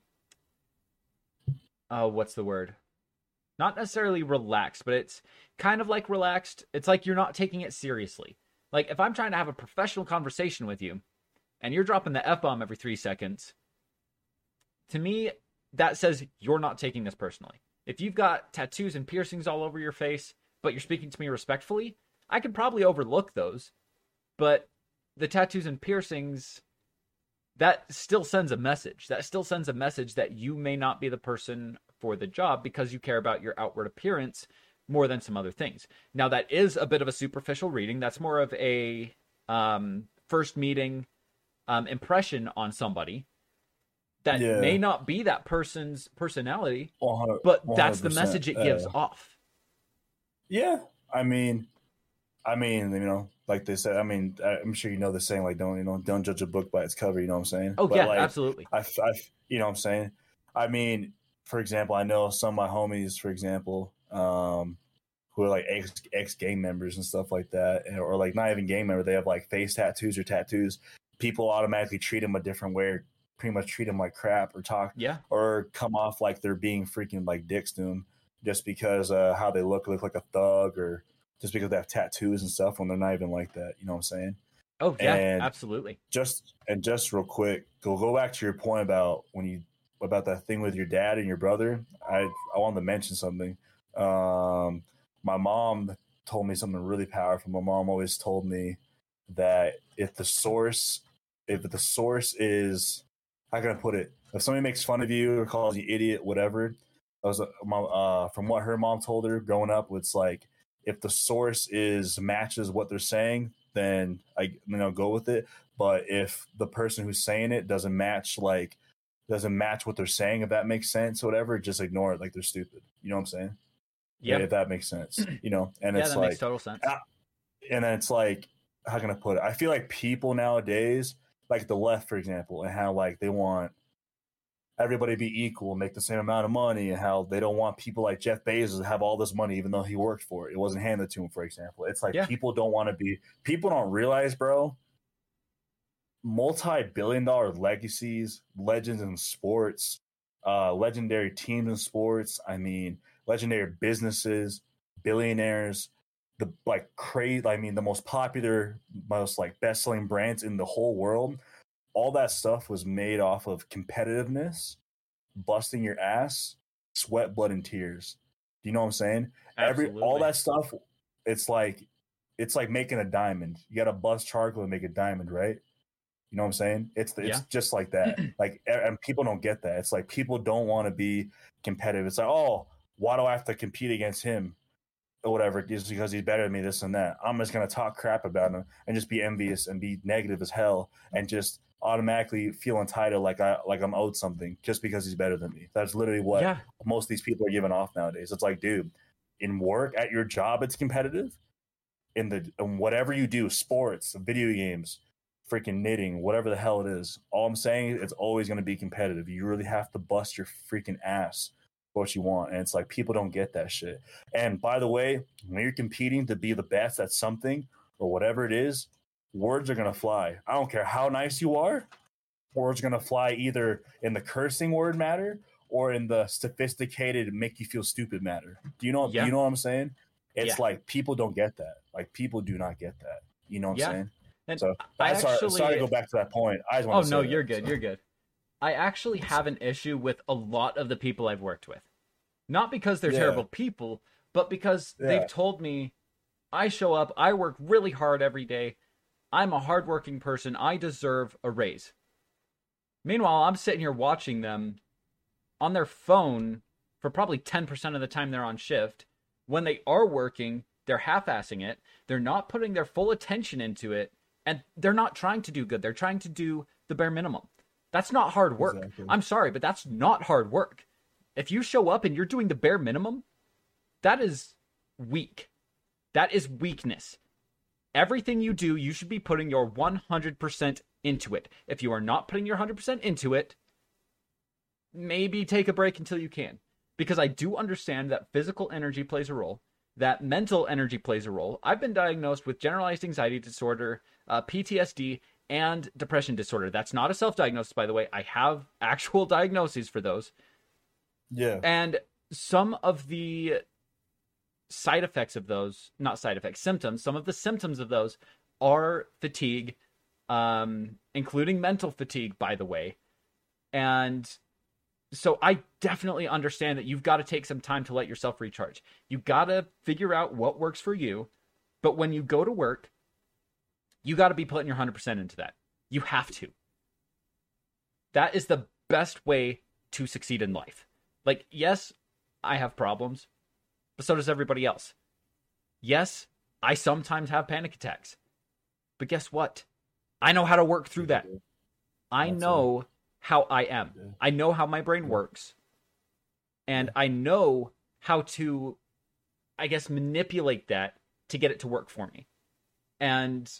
S1: oh, what's the word? Not necessarily relaxed, but it's kind of like relaxed. It's like you're not taking it seriously. Like if I'm trying to have a professional conversation with you and you're dropping the F-bomb every three seconds, to me, that says you're not taking this personally. If you've got tattoos and piercings all over your face, but you're speaking to me respectfully, I could probably overlook those. But the tattoos and piercings, that still sends a message. That still sends a message that you may not be the person for the job because you care about your outward appearance more than some other things. Now, that is a bit of a superficial reading. That's more of a um, first meeting um, impression on somebody. That yeah. may not be that person's personality, but that's the message it gives uh, off.
S2: Yeah, I mean, I mean, you know, like they said, I mean, I'm sure you know the saying, like, don't, you know, don't judge a book by its cover. You know what I'm saying?
S1: Oh,
S2: but
S1: yeah,
S2: like,
S1: absolutely.
S2: I, I, you know what I'm saying? I mean, for example, I know some of my homies, for example, um, who are like ex ex gang members and stuff like that, or like not even gang member. They have like face tattoos or tattoos. People automatically treat them a different way. Pretty much treat them like crap or talk
S1: yeah.
S2: or come off like they're being freaking like dicks to them just because uh, how they look, look like a thug or just because they have tattoos and stuff when they're not even like that. You know what I'm saying?
S1: Oh, yeah,
S2: and
S1: absolutely.
S2: Just and just real quick, go go back to your point about when you about that thing with your dad and your brother. I I wanted to mention something. Um, my mom told me something really powerful. My mom always told me that if the source, if the source is how can I put it? If somebody makes fun of you or calls you idiot, whatever, I was uh, from what her mom told her growing up, it's like if the source is matches what they're saying, then I you know go with it. But if the person who's saying it doesn't match like doesn't match what they're saying, if that makes sense, or whatever, just ignore it like they're stupid. You know what I'm saying?
S1: Yeah,
S2: if that makes sense. You know, and
S1: yeah,
S2: it's
S1: that
S2: like
S1: makes total sense.
S2: And then it's like, how can I put it? I feel like people nowadays, like the left, for example, and how like they want everybody to be equal and make the same amount of money, and how they don't want people like Jeff Bezos to have all this money even though he worked for it. It wasn't handed to him, for example. It's like yeah. people don't want to be – people don't realize, bro, multi-billion dollar legacies, legends in sports, uh, legendary teams in sports, I mean, legendary businesses, billionaires, the like crazy, I mean, the most popular, most like best-selling brands in the whole world. All that stuff was made off of competitiveness, busting your ass, sweat, blood, and tears. Do you know what I'm saying?
S1: Absolutely.
S2: Every all that stuff, it's like it's like making a diamond. You got to bust charcoal and make a diamond, right? You know what I'm saying? It's it's
S1: yeah.
S2: just like that. Like, and people don't get that. It's like people don't want to be competitive. It's like, oh, why do I have to compete against him or whatever? Just because he's better than me, this and that. I'm just gonna talk crap about him and just be envious and be negative as hell and just automatically feel entitled, like I like I'm owed something just because he's better than me. That's literally what
S1: yeah.
S2: most of these people are giving off nowadays. It's like, dude, in work at your job, it's competitive. In the in whatever you do, sports, video games, freaking knitting, whatever the hell it is. All I'm saying is it's always going to be competitive. You really have to bust your freaking ass for what you want. And it's like people don't get that shit. And by the way, when you're competing to be the best at something or whatever it is, words are going to fly. I don't care how nice you are. Words are going to fly either in the cursing word matter or in the sophisticated make you feel stupid matter. Do you know,
S1: yeah.
S2: do you know what I'm saying? It's
S1: yeah.
S2: like people don't get that. Like people do not get that. You know what
S1: yeah.
S2: I'm saying?
S1: And
S2: so
S1: I
S2: sorry,
S1: actually,
S2: sorry to go back to that point. I just want
S1: oh,
S2: to say
S1: no,
S2: that,
S1: you're good.
S2: so.
S1: You're good. I actually have an issue with a lot of the people I've worked with. Not because they're
S2: yeah.
S1: terrible people, but because
S2: yeah.
S1: they've told me I show up, I work really hard every day. I'm a hardworking person. I deserve a raise. Meanwhile, I'm sitting here watching them on their phone for probably ten percent of the time they're on shift. When they are working, they're half-assing it. They're not putting their full attention into it. And they're not trying to do good. They're trying to do the bare minimum. That's not hard work.
S2: Exactly.
S1: I'm sorry, but that's not hard work. If you show up and you're doing the bare minimum, that is weak. That is weakness. Everything you do, you should be putting your one hundred percent into it. If you are not putting your one hundred percent into it, maybe take a break until you can. Because I do understand that physical energy plays a role, that mental energy plays a role. I've been diagnosed with generalized anxiety disorder, uh, P T S D, and depression disorder. That's not a self-diagnosis, by the way. I have actual diagnoses for those.
S2: Yeah.
S1: And some of the side effects of those, not side effects, symptoms, some of the symptoms of those are fatigue, um, including mental fatigue, by the way. And so I definitely understand that you've got to take some time to let yourself recharge. You've got to figure out what works for you. But when you go to work, you got to be putting your one hundred percent into that. You have to. That is the best way to succeed in life. Like, yes, I have problems, but so does everybody else. Yes, I sometimes have panic attacks. But guess what? I know how to work through that. I know how I am. I know how my brain works. And I know how to, I guess, manipulate that to get it to work for me. And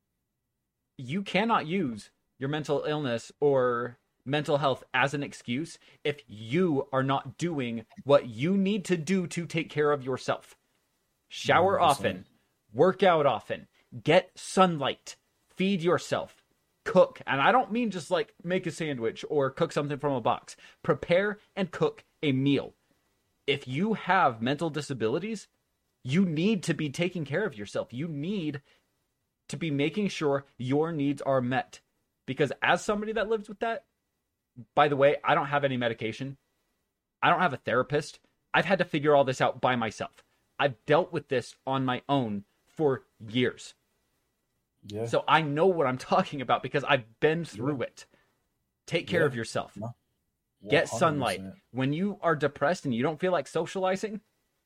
S1: you cannot use your mental illness or mental health as an excuse if you are not doing what you need to do to take care of yourself. Shower one hundred percent. Often, work out often, get sunlight, feed yourself, cook. And I don't mean just like make a sandwich or cook something from a box. Prepare and cook a meal. If you have mental disabilities, you need to be taking care of yourself. You need to be making sure your needs are met. Because as somebody that lives with that, by the way, I don't have any medication. I don't have a therapist. I've had to figure all this out by myself. I've dealt with this on my own for years. Yeah. So I know what I'm talking about because I've been through yeah. it. Take care yeah. of yourself. No. Get sunlight. When you are depressed and you don't feel like socializing,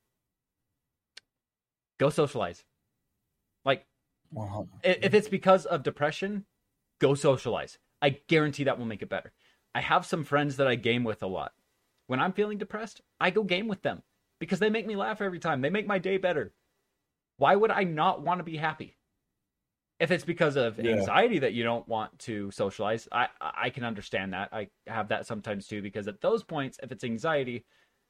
S1: go socialize. Like, one hundred percent. If it's because of depression, go socialize. I guarantee that will make it better. I have some friends that I game with a lot. When I'm feeling depressed, I go game with them because they make me laugh every time. They make my day better. Why would I not want to be happy? If it's because of yeah. anxiety that you don't want to socialize, I I can understand that. I have that sometimes too, because at those points, if it's anxiety,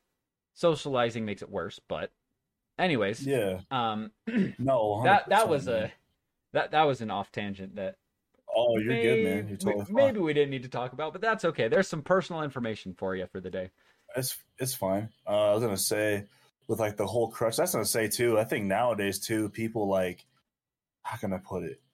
S1: socializing makes it worse. But anyways,
S2: yeah.
S1: Um,
S2: no,
S1: that that was man. a that that was an off tangent that.
S2: Oh, you're maybe, good, man. You're totally
S1: fine. Maybe we didn't need to talk about, but that's okay. There's some personal information for you for the day.
S2: It's it's fine. Uh, I was gonna say with like the whole crutch. That's gonna say too. I think nowadays too, people like. How can I put it?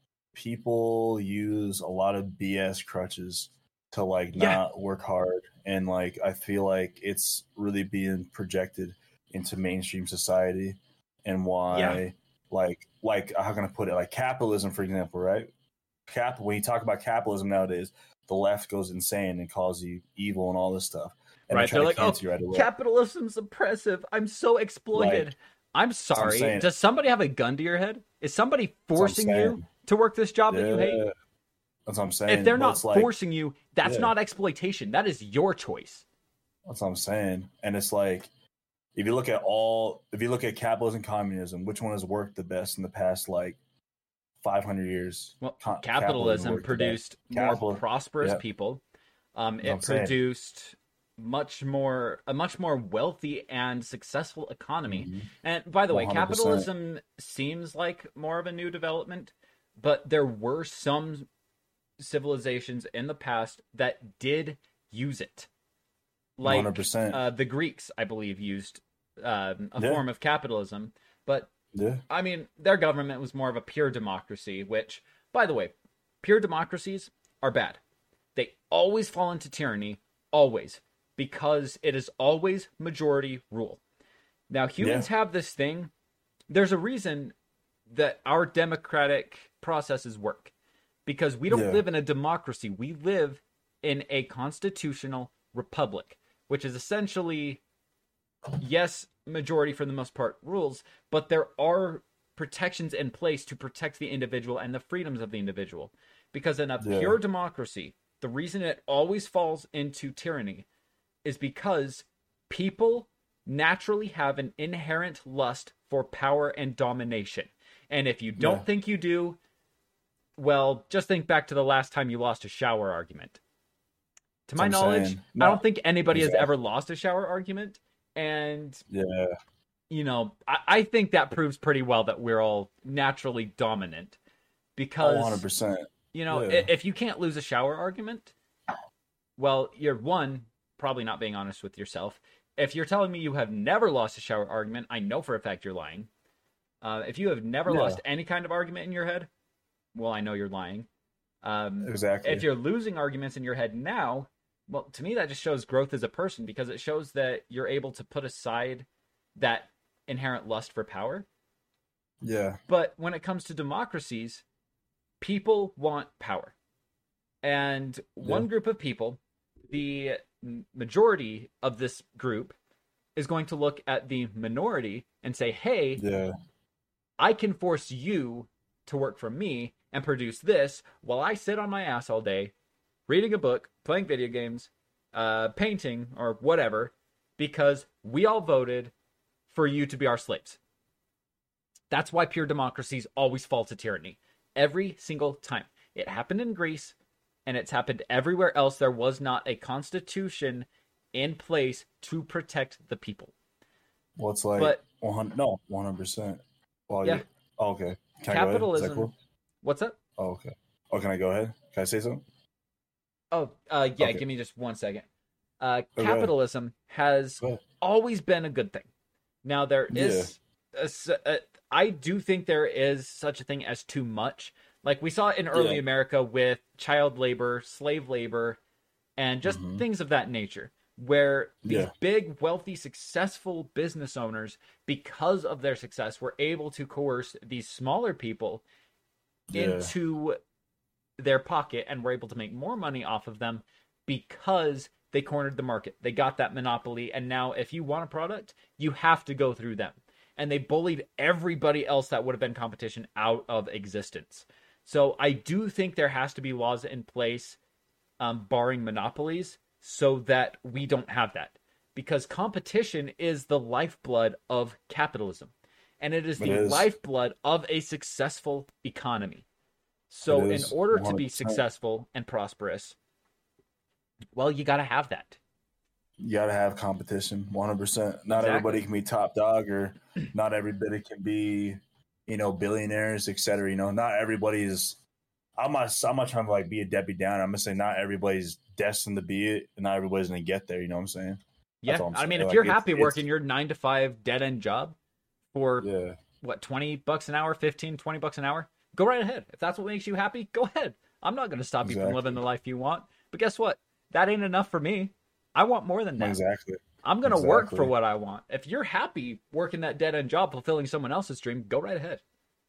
S2: People use a lot of B S crutches to like not yeah. work hard. And like, I feel like it's really being projected into mainstream society and why yeah. like, like, how can I put it? Like capitalism, for example, right? Cap, when you talk about capitalism nowadays, the left goes insane and calls you evil and all this stuff. And
S1: right. They're like, oh, right capitalism's oppressive. I'm so exploited. Like, I'm sorry. I'm Does somebody have a gun to your head? Is somebody forcing you to work this job yeah. that you hate?
S2: That's what I'm saying.
S1: If they're not like, forcing you, that's yeah. not exploitation. That is your choice.
S2: That's what I'm saying. And it's like, if you look at all, if you look at capitalism and communism, which one has worked the best in the past, like, five hundred years?
S1: Well, Co- capitalism, capitalism produced more Capital, prosperous yeah. people. Um, it produced... Saying. much more a much more wealthy and successful economy. Mm-hmm. And by the way, one hundred percent. Capitalism seems like more of a new development, but there were some civilizations in the past that did use it. Like one hundred percent. Uh, the Greeks, I believe, used um, a yeah. form of capitalism, but yeah. I mean, their government was more of a pure democracy, which, by the way, pure democracies are bad. They always fall into tyranny, always. Because it is always majority rule. Now, humans yeah. have this thing. There's a reason that our democratic processes work. Because we don't yeah. live in a democracy. We live in a constitutional republic. Which is essentially, yes, majority for the most part rules. But there are protections in place to protect the individual and the freedoms of the individual. Because in a yeah. pure democracy, the reason it always falls into tyranny is because people naturally have an inherent lust for power and domination. And if you don't yeah. think you do, well, just think back to the last time you lost a shower argument. To my
S2: I'm
S1: knowledge,
S2: saying.
S1: I
S2: No,
S1: don't think anybody
S2: exactly.
S1: has ever lost a shower argument. And,
S2: Yeah.
S1: you know, I, I think that proves pretty well that we're all naturally dominant.
S2: Oh, one hundred
S1: Because,
S2: percent.
S1: you know,
S2: Yeah.
S1: if you can't lose a shower argument, well, you're one, probably not being honest with yourself. If you're telling me you have never lost a shower argument, I know for a fact you're lying. Uh, if you have never
S2: Yeah.
S1: lost any kind of argument in your head, well, I know you're lying. Um,
S2: Exactly.
S1: if you're losing arguments in your head now, well, to me, that just shows growth as a person because it shows that you're able to put aside that inherent lust for power.
S2: Yeah.
S1: But when it comes to democracies, people want power. And one
S2: Yeah.
S1: group of people, the majority of this group, is going to look at the minority and say, hey,
S2: Yeah.
S1: I can force you to work for me and produce this while I sit on my ass all day, reading a book, playing video games, uh, painting, or whatever, because we all voted for you to be our slaves. That's why pure democracies always fall to tyranny. Every single time. It happened in Greece, and it's happened everywhere else. There was not a constitution in place to protect the people.
S2: Well, it's like
S1: But-
S2: one hundred. No, one hundred percent. Well,
S1: Yeah.
S2: you- oh, okay. Can I go ahead? Is that
S1: Capitalism.
S2: cool?
S1: What's up?
S2: Oh, okay. Oh, can I go ahead? Can I say something?
S1: Oh, uh, yeah,
S2: Okay.
S1: give me just one second. Uh,
S2: Oh, go ahead.
S1: capitalism has
S2: Go ahead.
S1: always been a good thing. Now, there is, a s- a- I do think there is such a thing as too much. Like we saw it in early
S2: Yeah.
S1: America with child labor, slave labor, and just
S2: Mhm.
S1: things of that nature, where these
S2: Yeah.
S1: big, wealthy, successful business owners, because of their success, were able to coerce these smaller people
S2: Yeah.
S1: into their pocket and were able to make more money off of them because they cornered the market. They got that monopoly, and now if you want a product, you have to go through them. And they bullied everybody else that would have been competition out of existence. So I do think there has to be laws in place, um, barring monopolies, so that we don't have that. Because competition is the lifeblood of capitalism. And it is
S2: It
S1: the
S2: is.
S1: lifeblood of a successful economy. So
S2: It
S1: in
S2: is,
S1: order to
S2: one hundred
S1: be
S2: percent.
S1: successful and prosperous, well, you got to have that.
S2: You gotta have competition, one hundred percent. Not
S1: Exactly.
S2: everybody can be top dog, or not everybody can be, you know, billionaires, et cetera. You know, not everybody's. I'm not. I'm not trying to like be a Debbie Downer. I'm gonna say not everybody's destined to be it, and not everybody's gonna get there. You know what I'm saying?
S1: Yeah,
S2: That's all I'm
S1: I mean,
S2: saying.
S1: if
S2: Like,
S1: you're
S2: it's-
S1: happy
S2: it's-
S1: working your nine to five dead end job for
S2: Yeah,
S1: what, twenty bucks an hour, fifteen, twenty bucks an hour, go right ahead. If that's what makes you happy, go ahead. I'm not going to stop you from
S2: Exactly.
S1: living the life you want. But guess what? That ain't enough for me. I want more than that.
S2: exactly.
S1: I'm going to work for
S2: Exactly.
S1: what I want. If you're happy working that dead end job, fulfilling someone else's dream, go right ahead.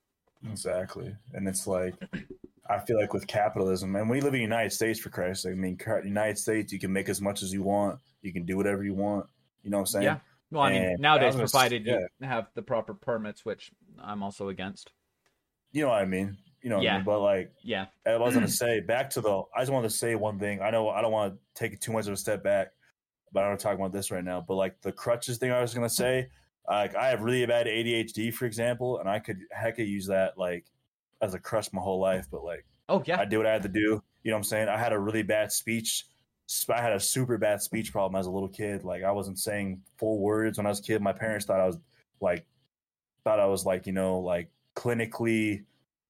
S2: Exactly. And it's like, I feel like with capitalism, and we live in the United States, for Christ's sake. I mean, the United States, you can make as much as you want. You can do whatever you want. You know what I'm saying?
S1: Yeah. Well, I mean,
S2: And
S1: nowadays,
S2: I was-
S1: provided
S2: yeah.
S1: you have the proper permits, which I'm also against.
S2: You know what I mean? You know what
S1: Yeah.
S2: I mean? But like,
S1: Yeah.
S2: I was going to say, back to the, I just wanted to say one thing. I know I don't want to take too much of a step back, but I don't want to talk about this right now. But like the crutches thing I was going to say, like I have really bad A D H D, for example, and I could heck of use that like as a crutch my whole life. But like,
S1: Oh, yeah.
S2: I did what I had to do. You know what I'm saying? I had a really bad speech. I had a super bad speech problem as a little kid. Like I wasn't saying full words when I was a kid. My parents thought I was like, thought I was like, you know, like clinically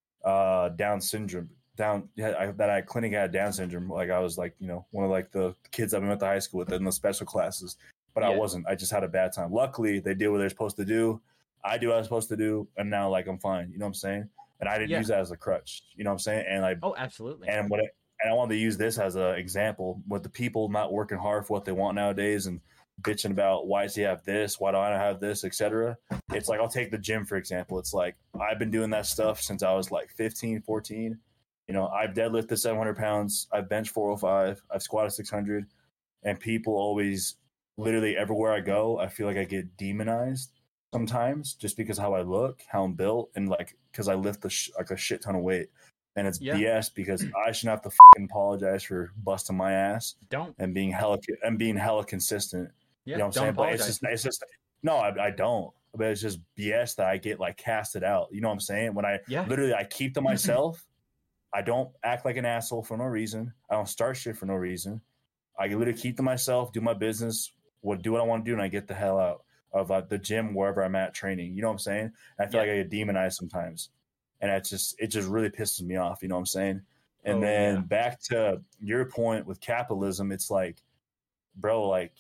S2: uh Down syndrome. Down yeah, I, that I clinically had Down syndrome. Like I was like, you know, one of like the kids that we went to high school with in the special classes. But I
S1: Yeah.
S2: wasn't. I just had a bad time. Luckily, they did what they're supposed to do. I do what I was supposed to do, and now like I'm fine. You know what I'm saying? And I didn't
S1: Yeah.
S2: use that as a crutch. You know what I'm saying? And like
S1: Oh, absolutely.
S2: and what it, and I wanted to use this as an example with the people not working hard for what they want nowadays and bitching about why does he have this, why do I not have this, et cetera. It's like I'll take the gym for example. It's like I've been doing that stuff since I was like fifteen, fourteen. You know, I've deadlifted seven hundred pounds, I've benched four oh five, I've squatted six hundred, and people always, literally everywhere I go, I feel like I get demonized sometimes just because of how I look, how I'm built, and like because I lift the sh- like a shit ton of weight. And it's
S1: Yeah.
S2: B S because I shouldn't have to fucking apologize for busting my ass
S1: Don't.
S2: and being hella and being hella consistent.
S1: Yeah.
S2: You know what I'm
S1: don't
S2: saying? But
S1: apologize.
S2: it's just it's just no, I, I don't. But it's just B S that I get like casted out. You know what I'm saying? When I
S1: Yeah.
S2: literally I keep to myself. I don't act like an asshole for no reason. I don't start shit for no reason. I can literally keep to myself, do my business, what do what I want to do, and I get the hell out of uh, the gym wherever I'm at training. You know what I'm saying? And I feel
S1: Yeah.
S2: like I get demonized sometimes, and it just it just really pisses me off. You know what I'm saying? And
S1: Oh,
S2: then
S1: yeah.
S2: back to your point with capitalism, it's like, bro, like,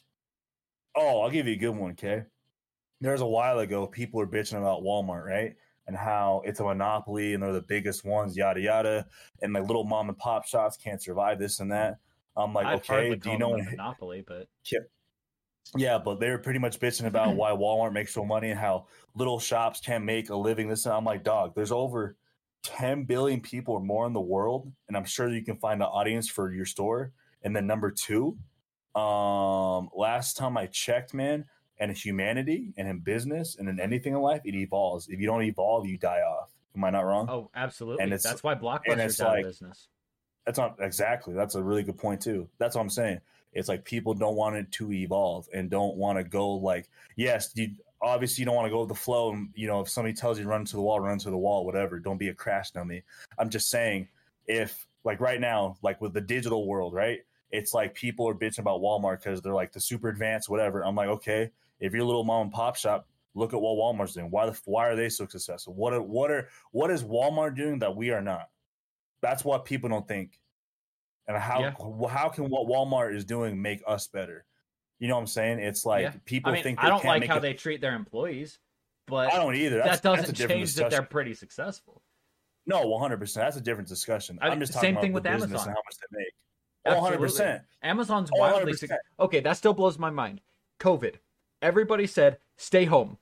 S2: oh, I'll give you a good one, okay? There's a while ago, people were bitching about Walmart, right? And how it's a monopoly and they're the biggest ones, yada yada, and my little mom and pop shops can't survive this and that. I'm like,
S1: I'd
S2: okay,
S1: hardly
S2: do
S1: call
S2: you know?
S1: them a monopoly, but
S2: Yeah, but they were pretty much bitching about why Walmart makes so money and how little shops can't make a living. This and I'm like, dog, there's over ten billion people or more in the world, and I'm sure you can find an audience for your store. And then number two, um, last time I checked, man, and in humanity and in business and in anything in life, it evolves. If you don't evolve, you die off. Am I not wrong?
S1: oh, absolutely.
S2: And it's
S1: That's why
S2: and
S1: Blockbuster's
S2: it's
S1: out
S2: like
S1: of business.
S2: that's not exactly. That's a really good point too. That's what I'm saying. It's like people don't want it to evolve and don't want to go like, yes, you obviously you don't want to go with the flow. And you know, if somebody tells you run to the wall, run to the wall, whatever. Don't be a crash dummy. I'm just saying, if like right now, like with the digital world, right? It's like people are bitching about Walmart because they're like the super advanced, whatever. I'm like, okay, if you're a little mom and pop shop, look at what Walmart's doing. Why the why are they so successful? What are what are what is Walmart doing that we are not? That's what people don't think. And how
S1: Yeah.
S2: how can what Walmart is doing make us better? You know what I'm saying? It's like
S1: Yeah.
S2: people
S1: I mean,
S2: think
S1: I
S2: they
S1: don't
S2: can't
S1: like
S2: make
S1: how
S2: it.
S1: they treat their employees, but
S2: I don't either. That's,
S1: that doesn't
S2: that's a different
S1: change that
S2: discussion.
S1: they're pretty successful.
S2: No, one hundred percent. That's a different discussion.
S1: I
S2: I'm
S1: mean,
S2: just talking
S1: same
S2: about
S1: thing
S2: the
S1: with
S2: business
S1: Amazon.
S2: and how much they make. Oh, one hundred percent.
S1: Amazon's
S2: Oh,
S1: wildly
S2: one hundred percent.
S1: successful. Okay, that still blows my mind. COVID. Everybody said, stay home.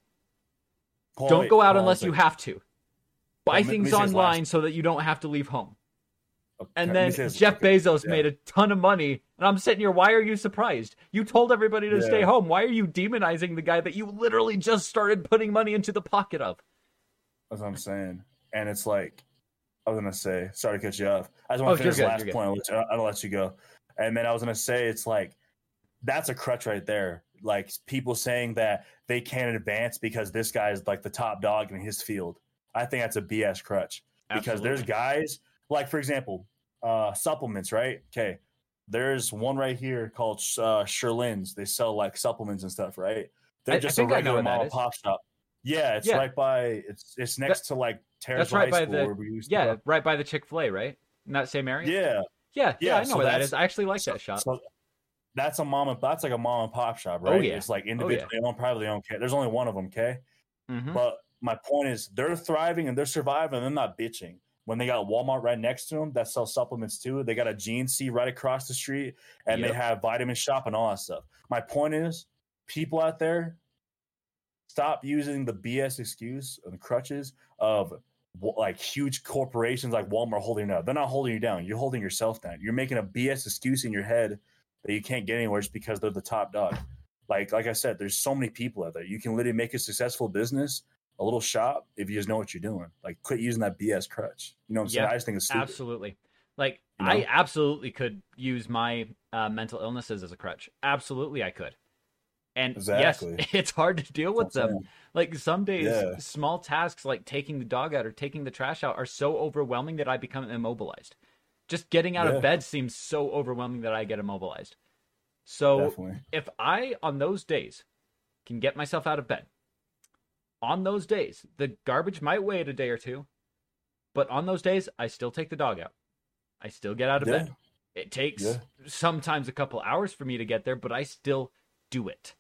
S2: Hold
S1: Don't
S2: wait,
S1: go out
S2: hold on a
S1: unless you
S2: second.
S1: have to. Buy
S2: Let me- let me
S1: things
S2: say this
S1: online
S2: last-
S1: so that you don't have to leave home.
S2: Okay,
S1: And
S2: let me
S1: then
S2: say this-
S1: Jeff
S2: okay,
S1: Bezos
S2: yeah.
S1: made a ton of money. And I'm sitting here, why are you surprised? You told everybody to
S2: Yeah.
S1: stay home. Why are you demonizing the guy that you literally just started putting money into the pocket of?
S2: That's what I'm saying. And it's like, I was going to say, sorry to cut you off. I just want
S1: Oh,
S2: to
S1: you're
S2: finish
S1: good,
S2: the last
S1: you're good.
S2: point. I'll let, you, I'll let you go. And then I was going to say, it's like, that's a crutch right there. Like people saying that they can't advance because this guy is like the top dog in his field. I think that's a B S crutch because there's
S1: Absolutely.
S2: guys like, for example, uh, supplements, right? Okay. There's one right here called uh, Sherlin's. They sell like supplements and stuff, right? They're
S1: I- I
S2: just
S1: think
S2: a
S1: I know
S2: regular
S1: what that
S2: mom and
S1: is.
S2: pop shop. Yeah, it's
S1: Yeah.
S2: right by it's it's next to like Terrace
S1: That's right
S2: High
S1: by
S2: School
S1: the
S2: where we used to
S1: yeah,
S2: go.
S1: right by the Chick-fil-A, right? In that same area?
S2: Yeah,
S1: Yeah, yeah,
S2: yeah,
S1: I know
S2: so
S1: where that
S2: that's-
S1: is. I actually like
S2: so,
S1: that shop.
S2: so that's a mom and that's like a mom and pop shop,
S1: Oh,
S2: right?
S1: yeah.
S2: It's like
S1: Oh, yeah.
S2: individually owned, privately owned. Okay, there's only one of them, okay?
S1: Mhm.
S2: But my point is, they're thriving and they're surviving. And they're not bitching. When they got Walmart right next to them that sells supplements too, they got a G N C right across the street, and
S1: Yep.
S2: they have Vitamin Shop and all that stuff. My point is, people out there, stop using the B S excuse and the crutches of like huge corporations like Walmart holding you down. They're not holding you down. You're holding yourself down. You're making a B S excuse in your head that you can't get anywhere just because they're the top dog. Like like I said, there's so many people out there. You can literally make a successful business, a little shop, if you just know what you're doing. Like quit using that B S crutch. You know what I'm saying?
S1: Yeah,
S2: I just think it's stupid.
S1: Absolutely. Like,
S2: You know?
S1: I absolutely could use my uh, mental illnesses as a crutch. Absolutely, I could. And
S2: Exactly.
S1: yes, it's hard to deal with
S2: That's what I'm
S1: them.
S2: saying.
S1: Like, some days,
S2: Yeah.
S1: small tasks like taking the dog out or taking the trash out are so overwhelming that I become immobilized. Just getting out
S2: Yeah.
S1: of bed seems so overwhelming that I get immobilized. So,
S2: Definitely.
S1: if I, on those days, can get myself out of bed, on those days, the garbage might wait a day or two, but on those days, I still take the dog out. I still get out of
S2: Yeah.
S1: bed. It takes
S2: Yeah.
S1: sometimes a couple hours for me to get there, but I still do it.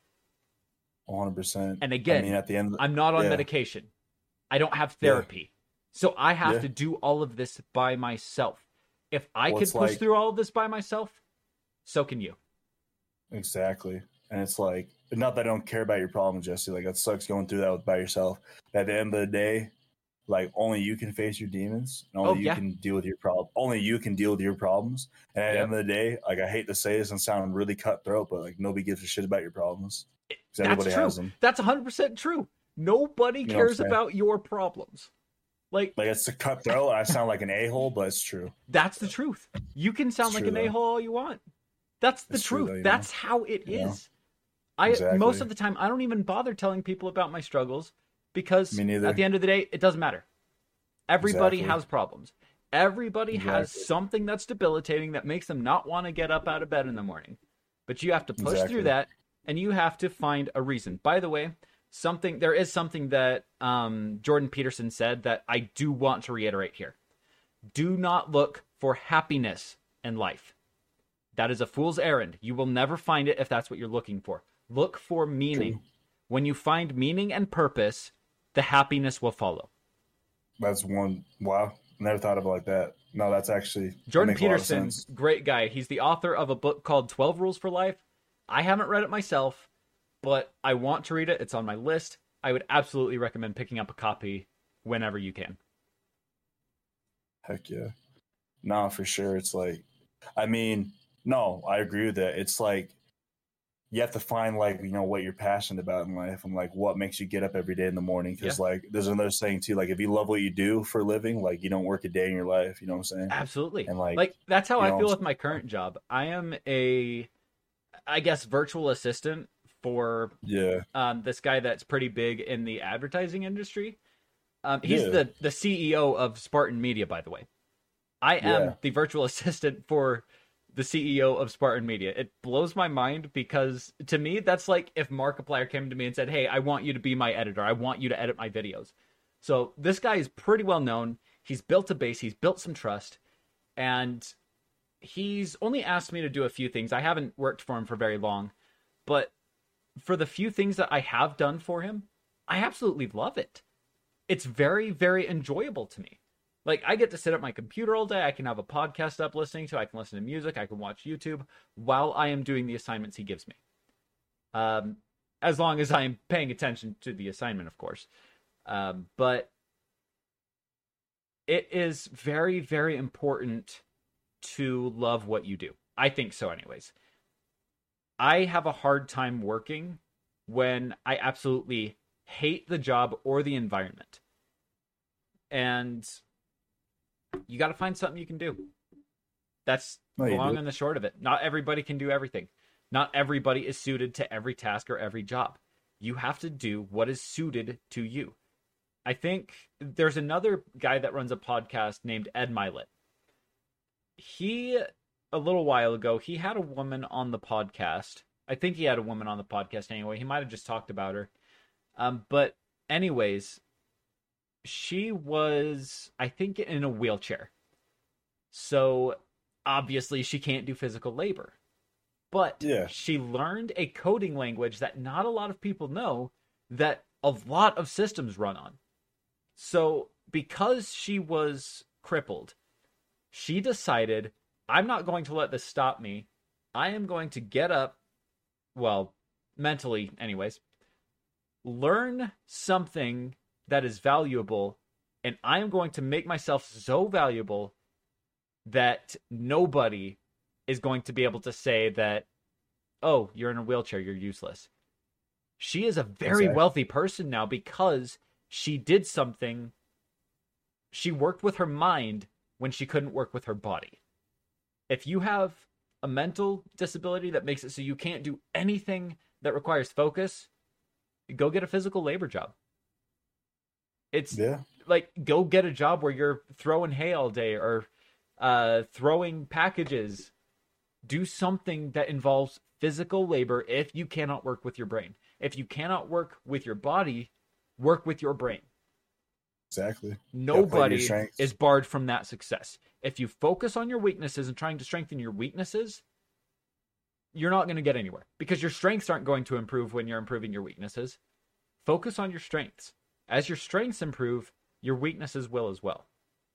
S2: one hundred percent.
S1: And again,
S2: I mean, at the end,
S1: I'm not on
S2: yeah.
S1: medication. I don't have therapy. So I have
S2: Yeah.
S1: to do all of this by myself. If I
S2: Well,
S1: could
S2: it's
S1: push
S2: like-
S1: through all of this by myself, so can you.
S2: Exactly. And it's like, not that I don't care about your problems, Jesse. Like, that sucks going through that with, by yourself. At the end of the day, like, only you can face your demons. And only
S1: Oh,
S2: you
S1: yeah.
S2: can deal with your problem. Only you can deal with your problems. And at the
S1: Yep.
S2: end of the day, like, I hate to say this and sound really cutthroat, but like, nobody gives a shit about your problems. Because
S1: That's
S2: everybody
S1: true.
S2: has them.
S1: That's one hundred percent true. Nobody
S2: You know what I'm
S1: cares
S2: saying?
S1: about your problems. Like,
S2: Like, it's a cutthroat. I sound like an a hole, but it's true.
S1: that's the truth. You can sound
S2: It's
S1: like
S2: true,
S1: an
S2: though.
S1: a-hole all you want. That's the
S2: It's true,
S1: truth.
S2: though, you know?
S1: That's how it
S2: You know?
S1: is. I
S2: Exactly.
S1: most of the time I don't even bother telling people about my struggles because
S2: Me neither.
S1: at the end of the day, it doesn't matter. Everybody
S2: Exactly.
S1: has problems. Everybody has
S2: Exactly.
S1: something that's debilitating that makes them not want to get up out of bed in the morning. but you have to push
S2: Exactly.
S1: through that, and you have to find a reason. By the way, something there is something that um, Jordan Peterson said that I do want to reiterate here. Do not look for happiness in life. That is a fool's errand. You will never find it if that's what you're looking for. Look for meaning.
S2: True.
S1: When you find meaning and purpose, the happiness will follow.
S2: That's one. Wow. Never thought of it like that. No, that's actually
S1: Jordan
S2: that makes a lot of
S1: Peterson,
S2: sense.
S1: great guy. He's the author of a book called twelve Rules for Life. I haven't read it myself, but I want to read it. It's on my list. I would absolutely recommend picking up a copy whenever you can.
S2: Heck yeah. No, for sure. It's like, I mean, no, I agree with that. It's like you have to find like, you know, what you're passionate about in life and like what makes you get up every day in the morning. Because
S1: Yeah.
S2: like there's another saying too, like if you love what you do for a living, like you don't work a day in your life. You know what I'm saying?
S1: Absolutely.
S2: And like,
S1: like that's how
S2: you
S1: I
S2: know,
S1: feel with my current job. I am a, I guess, virtual assistant for
S2: yeah,
S1: um, this guy that's pretty big in the advertising industry. Um, he's
S2: Yeah.
S1: the the C E O of Spartan Media, by the way. I am
S2: Yeah.
S1: the virtual assistant for the C E O of Spartan Media. It blows my mind because to me, that's like if Markiplier came to me and said, "Hey, I want you to be my editor. I want you to edit my videos." So this guy is pretty well known. He's built a base. He's built some trust, and he's only asked me to do a few things. I haven't worked for him for very long, but for the few things that I have done for him, I absolutely love it. It's very, very enjoyable to me. Like, I get to sit at my computer all day. I can have a podcast up listening to. I can listen to music. I can watch YouTube while I am doing the assignments he gives me. Um, as long as I am paying attention to the assignment, of course. Um, but it is very, very important to love what you do. I think so, anyways. I have a hard time working when I absolutely hate the job or the environment. And you got to find something you can do. That's
S2: No,
S1: the
S2: you
S1: long
S2: do.
S1: and the short of it. Not everybody can do everything. Not everybody is suited to every task or every job. You have to do what is suited to you. I think there's another guy that runs a podcast named Ed Milet. He, a little while ago, he had a woman on the podcast. I think he had a woman on the podcast anyway. He might have just talked about her. Um, but anyways, she was, I think, in a wheelchair. So obviously she can't do physical labor. But
S2: Yeah.
S1: she learned a coding language that not a lot of people know that a lot of systems run on. So because she was crippled, she decided, I'm not going to let this stop me. I am going to get up, well, mentally anyways, learn something that is valuable, and I am going to make myself so valuable that nobody is going to be able to say that, oh, you're in a wheelchair, you're useless. She is a very
S2: Exactly.
S1: wealthy person now because she did something. She worked with her mind when she couldn't work with her body. If you have a mental disability that makes it so you can't do anything that requires focus, go get a physical labor job. It's
S2: Yeah.
S1: like, go get a job where you're throwing hay all day or uh, throwing packages. Do something that involves physical labor if you cannot work with your brain. If you cannot work with your body, work with your brain.
S2: Exactly.
S1: Nobody
S2: strengths.
S1: is barred from that success. If you focus on your weaknesses and trying to strengthen your weaknesses, you're not going to get anywhere because your strengths aren't going to improve when you're improving your weaknesses. Focus on your strengths. As your strengths improve, your weaknesses will as well.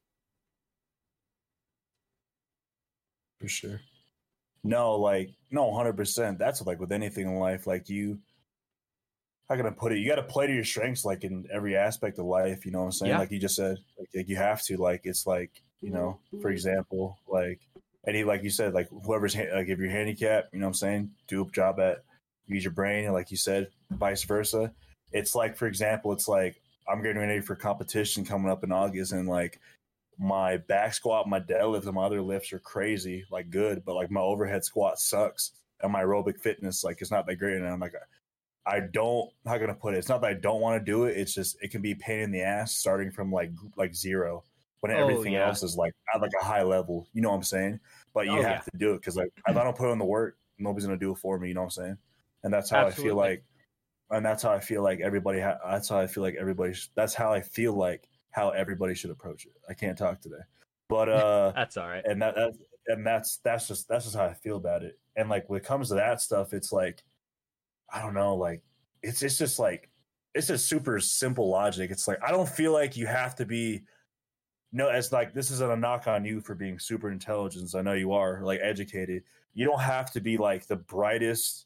S2: For sure. No, like, no, one hundred percent. That's like with anything in life. Like, you, how can I put it? You got to play to your strengths, like in every aspect of life. You know what I'm saying?
S1: Yeah.
S2: Like you just said, like, like you have to. Like, it's like, you know, for example, like, any, like you said, like whoever's, ha- like if you're handicapped, you know what I'm saying? Do a job at, use your brain. And like you said, vice versa. It's like, for example, it's like, I'm getting ready for competition coming up in August, and like, my back squat, my deadlift, and my other lifts are crazy, like good, but like my overhead squat sucks, and my aerobic fitness, like, it's not that great. And I'm like, I don't, how can I put it? It's not that I don't want to do it. It's just, it can be a pain in the ass starting from like, like zero when
S1: Oh,
S2: everything
S1: yeah.
S2: else is like at like a high level, you know what I'm saying? But you
S1: Oh,
S2: have
S1: yeah.
S2: to do it. Cause like, if I don't put in the work, nobody's gonna do it for me. You know what I'm saying? And that's how
S1: Absolutely.
S2: I feel like, and that's how I feel like everybody. Ha- that's how I feel like everybody. Sh- that's how I feel like how everybody should approach it. I can't talk today, but uh,
S1: That's all right.
S2: and that, that and that's that's just that's just how I feel about it. And like when it comes to that stuff, it's like I don't know, like it's it's just like it's just super simple logic. It's like I don't feel like you have to be. No, it's like this isn't a knock on you for being super intelligent. I know you are like educated. You don't have to be like the brightest,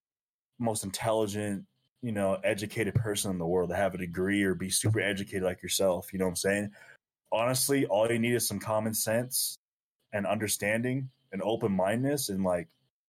S2: most intelligent, you know, educated person in the world to have a degree or be super educated like yourself. You know what I'm saying? Honestly, all you need is some common sense and understanding and open mindedness, and like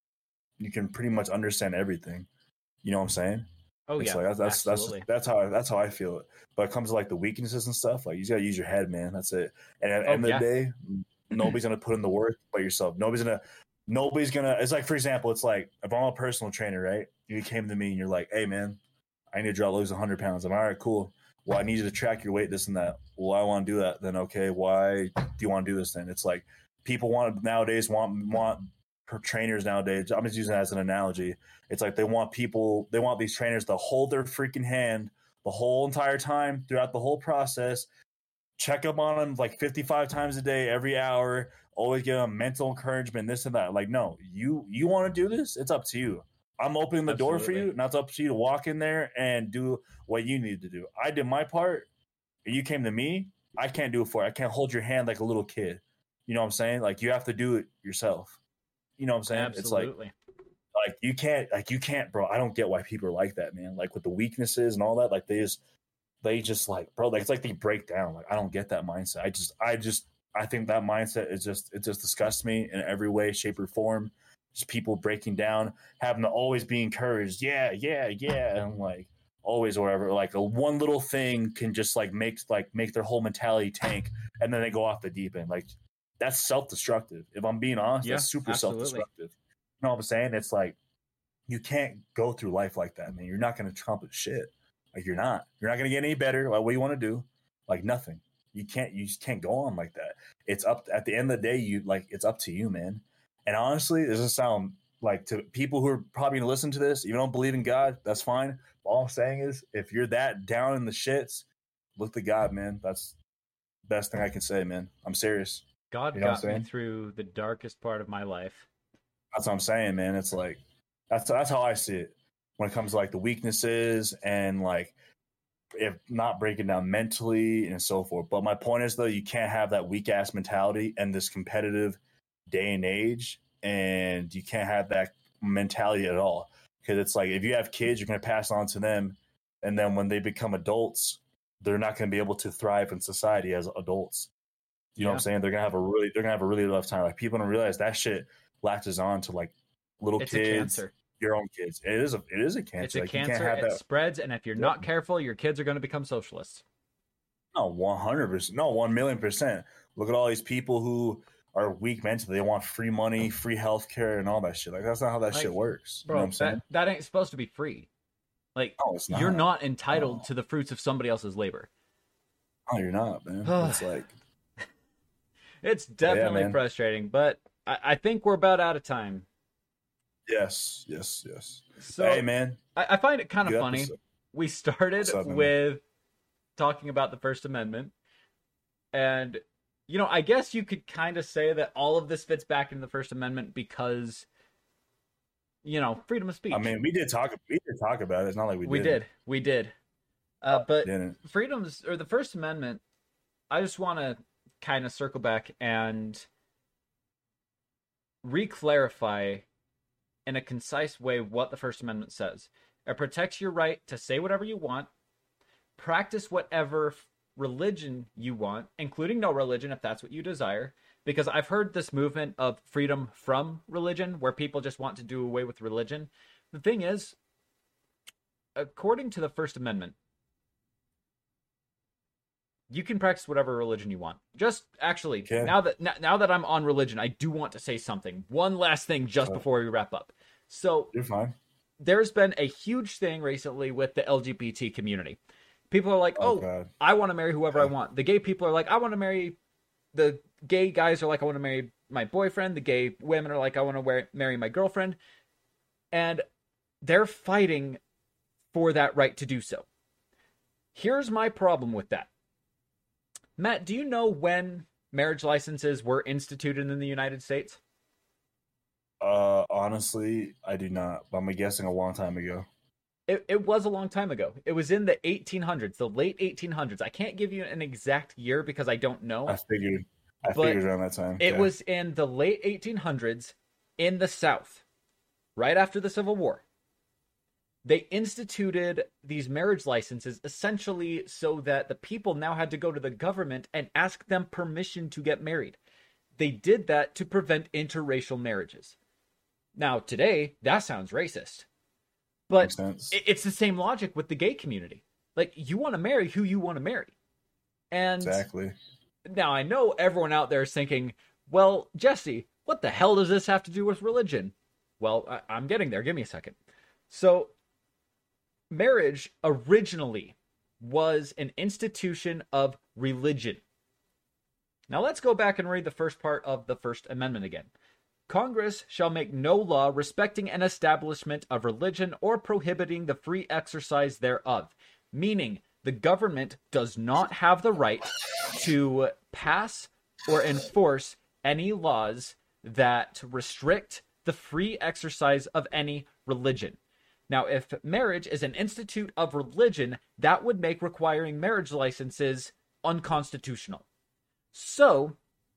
S2: you can pretty much understand everything. You know what I'm saying?
S1: Oh
S2: It's
S1: yeah,
S2: like that's that's that's,
S1: absolutely.
S2: that's how I, that's how I feel it. But it comes to like the weaknesses and stuff. Like you just gotta use your head, man. That's it. And at the
S1: Oh,
S2: end of
S1: yeah.
S2: the day, nobody's gonna put in the work but yourself. Nobody's gonna. Nobody's gonna. It's like, for example, it's like if I'm a personal trainer, right? You came to me and you're like, "Hey, man, I need to drop lose one hundred pounds." I'm all right, cool. Well, I need you to track your weight, this and that. Well, I want to do that. Then okay, why do you want to do this? Then it's like people want nowadays want want trainers nowadays. I'm just using that as an analogy. It's like they want people, they want these trainers to hold their freaking hand the whole entire time throughout the whole process, check up on them like fifty-five times a day, every hour, always give them mental encouragement, this and that. Like, no, you you want to do this? It's up to you. I'm opening the door for
S1: Absolutely.
S2: you. Now it's up to you to walk in there and do what you need to do. I did my part. You came to me. I can't do it for you. I can't hold your hand like a little kid. You know what I'm saying? Like you have to do it yourself. You know what I'm saying?
S1: Absolutely.
S2: It's like like you can't like you can't, bro. I don't get why people are like that, man. Like with the weaknesses and all that, like they just they just like, bro, like it's like they break down. Like I don't get that mindset. I just I just I think that mindset is just it just disgusts me in every way, shape, or form. Just people breaking down, having to always be encouraged. Yeah, yeah, yeah, and like always or whatever. Like a one little thing can just like make like make their whole mentality tank, and then they go off the deep end. Like that's self-destructive. If I'm being honest,
S1: Yeah,
S2: that's super
S1: absolutely.
S2: self-destructive. You know what I'm saying? It's like you can't go through life like that, man. You're not going to accomplish shit. Like you're not. You're not going to get any better. Like what you want to do, like nothing. You can't. You just can't go on like that. It's up at the end of the day. You like it's up to you, man. And honestly, it doesn't sound like to people who are probably going to listen to this. You don't believe in God, that's fine. All I'm saying is, if you're that down in the shits, look to God, man. That's the best thing I can say, man. I'm serious.
S1: God
S2: You know what
S1: got
S2: I'm
S1: me
S2: saying?
S1: through the darkest part of my life.
S2: That's what I'm saying, man. It's like that's that's how I see it when it comes to like the weaknesses and like if not breaking down mentally and so forth. But my point is though, you can't have that weak ass mentality in this competitive day and age, and you can't have that mentality at all. Because it's like if you have kids, you're going to pass on to them, and then when they become adults, they're not going to be able to thrive in society as adults. You know
S1: Yeah.
S2: what I'm saying? They're gonna have a really, they're gonna have a really rough time. Like people don't realize that shit latches on to like little
S1: It's a
S2: kids,
S1: cancer.
S2: your own kids. It is a, it is a cancer.
S1: It's a
S2: like, you
S1: cancer.
S2: can't have
S1: It
S2: that.
S1: spreads, and if you're
S2: Yep.
S1: not careful, your kids are going to become socialists.
S2: No, one hundred percent. No, one million percent. Look at all these people who are weak mentally. They want free money, free health care, and all that shit. Like that's not how that
S1: Like,
S2: shit works.
S1: Bro,
S2: you know what I'm saying?
S1: that, that ain't supposed to be free. Like,
S2: No, it's not.
S1: you're not entitled
S2: No.
S1: to the fruits of somebody else's labor.
S2: No, you're not, man. It's like
S1: It's definitely
S2: man.
S1: frustrating, but I, I think we're about out of time.
S2: yes, yes, yes.
S1: So
S2: Hey, man.
S1: I, I find it kind of
S2: Good
S1: funny.
S2: episode.
S1: We started
S2: What's up, man?
S1: with talking about the First Amendment, and you know, I guess you could kind of say that all of this fits back into the First Amendment because, you know, freedom of speech.
S2: I mean, we did talk. We did talk about it. It's not like we,
S1: we
S2: didn't.
S1: did, we did. Uh, but
S2: Didn't.
S1: freedoms or the First Amendment, I just want to kind of circle back and re-clarify in a concise way what the First Amendment says. It protects your right to say whatever you want, practice whatever religion you want, including no religion if that's what you desire. Because I've heard this movement of freedom from religion where people just want to do away with religion. The thing is, according to the First Amendment, you can practice whatever religion you want. Just actually,
S2: Okay.
S1: now that now that I'm on religion, I do want to say something. One last thing just
S2: Oh.
S1: before we wrap up. So
S2: You're fine.
S1: there's been a huge thing recently with the L G B T community. People are like,
S2: Oh,
S1: "Oh,
S2: God.
S1: I want to marry whoever I
S2: Okay.
S1: want." The gay people are like, "I want to marry." The gay guys are like, "I want to marry my boyfriend." The gay women are like, "I want to marry my girlfriend." And they're fighting for that right to do so. Here's my problem with that. Matt, do you know when marriage licenses were instituted in the United States?
S2: Uh, honestly, I do not. But I'm guessing a long time ago.
S1: It, it was a long time ago. It was in the eighteen hundreds, the late eighteen hundreds. I can't give you an exact year because I don't know.
S2: I figured. I
S1: But
S2: figured around that time.
S1: It
S2: yeah.
S1: was in the late eighteen hundreds in the South, right after the Civil War. They instituted these marriage licenses essentially so that the people now had to go to the government and ask them permission to get married. They did that to prevent interracial marriages. Now, today, that sounds racist. But
S2: Makes sense.
S1: it's the same logic with the gay community. Like, you want to marry who you want to marry. And
S2: Exactly.
S1: now I know everyone out there is thinking, well, Jesse, what the hell does this have to do with religion? Well, I- I'm getting there. Give me a second. So, marriage originally was an institution of religion. Now let's go back and read the first part of the First Amendment again. Congress shall make no law respecting an establishment of religion or prohibiting the free exercise thereof. Meaning, the government does not have the right to pass or enforce any laws that restrict the free exercise of any religion. Now, if marriage is an institute of religion, that would make requiring marriage licenses unconstitutional. So,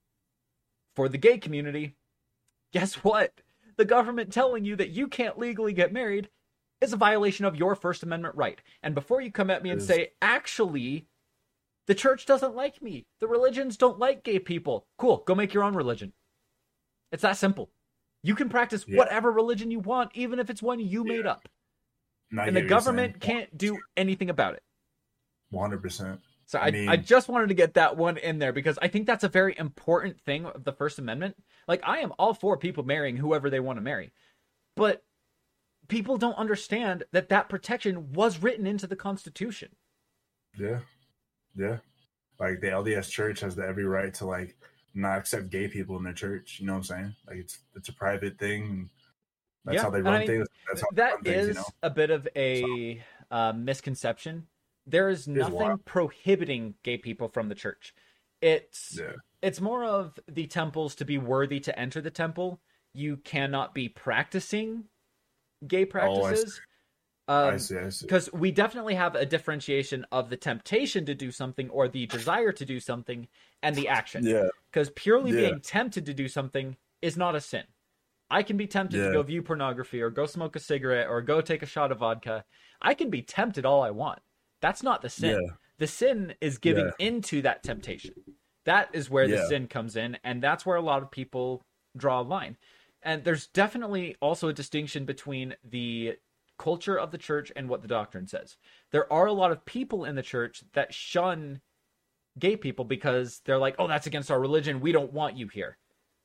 S1: for the gay community, guess what? The government telling you that you can't legally get married is a violation of your First Amendment right. And before you come at me and
S2: Is-
S1: say, actually, the church doesn't like me, the religions don't like gay people, cool, go make your own religion. It's that simple. You can practice
S2: Yeah.
S1: whatever religion you want, even if it's one you made
S2: Yeah.
S1: up.
S2: And I
S1: And
S2: get
S1: the
S2: what you're
S1: government
S2: saying.
S1: can't do anything about it.
S2: one hundred percent.
S1: So I,
S2: I mean-
S1: I just wanted to get that one in there because I think that's a very important thing of the First Amendment. Like, I am all for people marrying whoever they want to marry. But people don't understand that that protection was written into the Constitution.
S2: Yeah. Yeah. Like the L D S church has the every right to like not accept gay people in their church. You know what I'm saying? Like it's it's a private thing. And that's
S1: Yeah,
S2: how they
S1: and
S2: run
S1: I mean,
S2: things. That's how they
S1: That
S2: run things,
S1: is
S2: you know?
S1: a bit of a uh, misconception. There is nothing
S2: wild.
S1: prohibiting gay people from the church. It's
S2: Yeah.
S1: it's more of the temples to be worthy to enter the temple. You cannot be practicing gay
S2: Oh, I see.
S1: practices. Um,
S2: I see, I see.
S1: Because we definitely have a differentiation of the temptation to do something or the desire to do something and the action.
S2: Yeah.
S1: Because purely
S2: Yeah.
S1: being tempted to do something is not a sin. I can be tempted to
S2: Yeah.
S1: go view pornography or go smoke a cigarette or go take a shot of vodka. I can be tempted all I want. That's not the sin.
S2: Yeah.
S1: The sin is giving
S2: Yeah.
S1: into that temptation. That is where the
S2: Yeah.
S1: sin comes in, and that's where a lot of people draw a line. And there's definitely also a distinction between the culture of the church and what the doctrine says. There are a lot of people in the church that shun gay people because they're like, oh, that's against our religion. We don't want you here.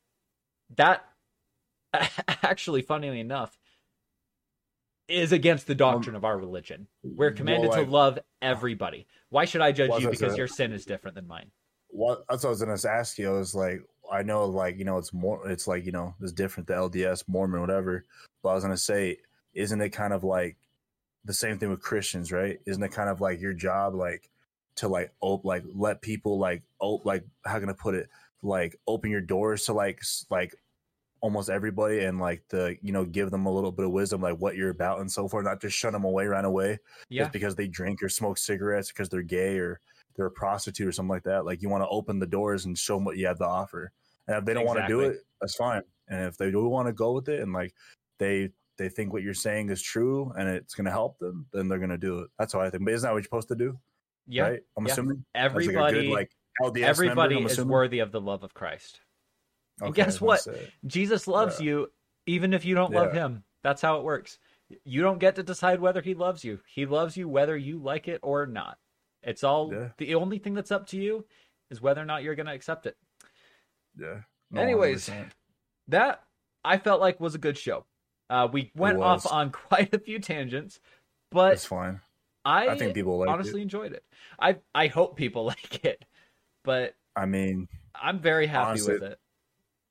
S1: That, actually, funnily enough, is against the doctrine of our religion. We're commanded
S2: Well, like-
S1: to love everybody. Why should I judge
S2: Well,
S1: you
S2: that's
S1: because
S2: a-
S1: your sin is different than mine?
S2: What that's what I was gonna ask you. I was like, I know, like you know, it's more, it's like you know, it's different. The L D S, Mormon, whatever. But I was gonna say, isn't it kind of like the same thing with Christians, right? Isn't it kind of like your job, like to like op- like let people like op- like how can I put it, like open your doors to like s- like almost everybody and like the you know give them a little bit of wisdom like what you're about and so forth, not just shut them away right away
S1: Yeah.
S2: just because they drink or smoke cigarettes because they're gay or they're a prostitute or something like that. Like you want to open the doors and show them what you have to offer. And if they don't want to do
S1: Exactly.
S2: it, that's fine. And if they do want to go with it and like they they think what you're saying is true and it's going to help them, then they're going to do it. That's how I think. But isn't that what you're supposed to do?
S1: Yeah.
S2: Right? I'm
S1: yeah.
S2: assuming. As, like, a
S1: Everybody,
S2: good, like, L D S member,
S1: everybody
S2: I'm
S1: is
S2: assuming?
S1: worthy of the love of Christ. And
S2: Okay,
S1: guess
S2: that's I
S1: what?
S2: said.
S1: Jesus loves
S2: Yeah.
S1: you even if you don't love
S2: Yeah.
S1: him. That's how it works. You don't get to decide whether he loves you. He loves you whether you like it or not. It's all
S2: Yeah.
S1: the only thing that's up to you is whether or not you're going to accept it.
S2: Yeah. No,
S1: Anyways,
S2: one hundred percent.
S1: that I felt like was a good show. Uh, we went
S2: was.
S1: off on quite a few tangents, but
S2: It's fine.
S1: I,
S2: I think people liked
S1: honestly
S2: it.
S1: enjoyed it. I I hope people like it, but
S2: I mean,
S1: I'm very happy
S2: Honestly,
S1: with it.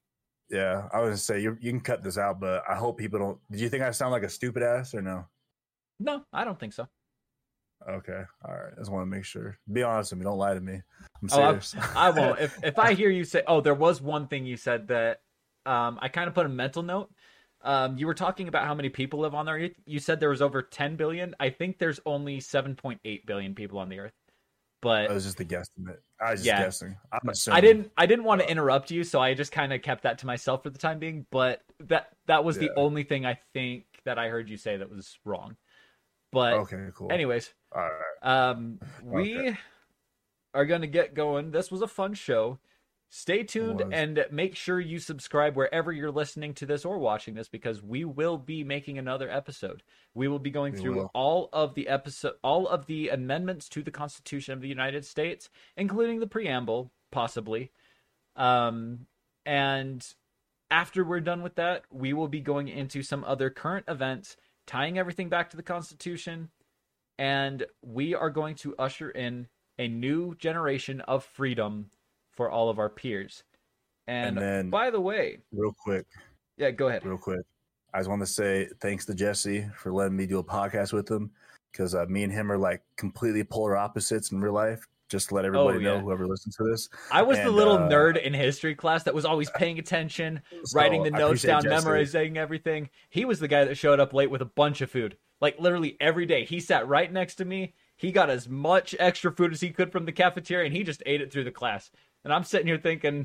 S2: Yeah, I was gonna say you you can cut this out, but I hope people don't. Did you think I sound like a stupid ass or no?
S1: No, I don't think so.
S2: Okay, all right. I just want to make sure. Be honest with me. Don't lie to me. I'm
S1: Oh,
S2: serious.
S1: I, I won't. If if I hear you say, oh, there was one thing you said that um, I kind of put a mental note. Um, you were talking about how many people live on the Earth. You said there was over ten billion. I think there's only seven point eight billion people on the Earth. But
S2: That was just a guesstimate. I was just
S1: yeah,
S2: guessing. I'm assuming.
S1: I didn't. I didn't want to interrupt you, so I just kind of kept that to myself for the time being. But that that was the
S2: Yeah.
S1: only thing I think that I heard you say that was wrong. But
S2: Okay, cool.
S1: anyways,
S2: All right.
S1: um, we
S2: Okay.
S1: are going to get going. This was a fun show. Stay tuned
S2: was.
S1: and make sure you subscribe wherever you're listening to this or watching this, because we will be making another episode. We will be going
S2: We
S1: through
S2: will.
S1: all of the episode, all of the amendments to the Constitution of the United States, including the preamble, possibly. Um, and after we're done with that, we will be going into some other current events, tying everything back to the Constitution, and we are going to usher in a new generation of freedom for all of our peers. And,
S2: And then-
S1: by the way,
S2: Real quick,
S1: yeah, go ahead.
S2: real quick. I just want to say thanks to Jesse for letting me do a podcast with him, because uh, me and him are like completely polar opposites in real life. Just to let everybody
S1: Oh,
S2: know,
S1: yeah.
S2: whoever listens to this.
S1: I was the
S2: And,
S1: little
S2: uh,
S1: nerd in history class that was always paying attention,
S2: So,
S1: writing the
S2: I
S1: notes
S2: appreciate
S1: down,
S2: Jesse.
S1: memorizing everything. He was the guy that showed up late with a bunch of food. Like literally every day. He sat right next to me. He got as much extra food as he could from the cafeteria, and he just ate it through the class. And I'm sitting here thinking,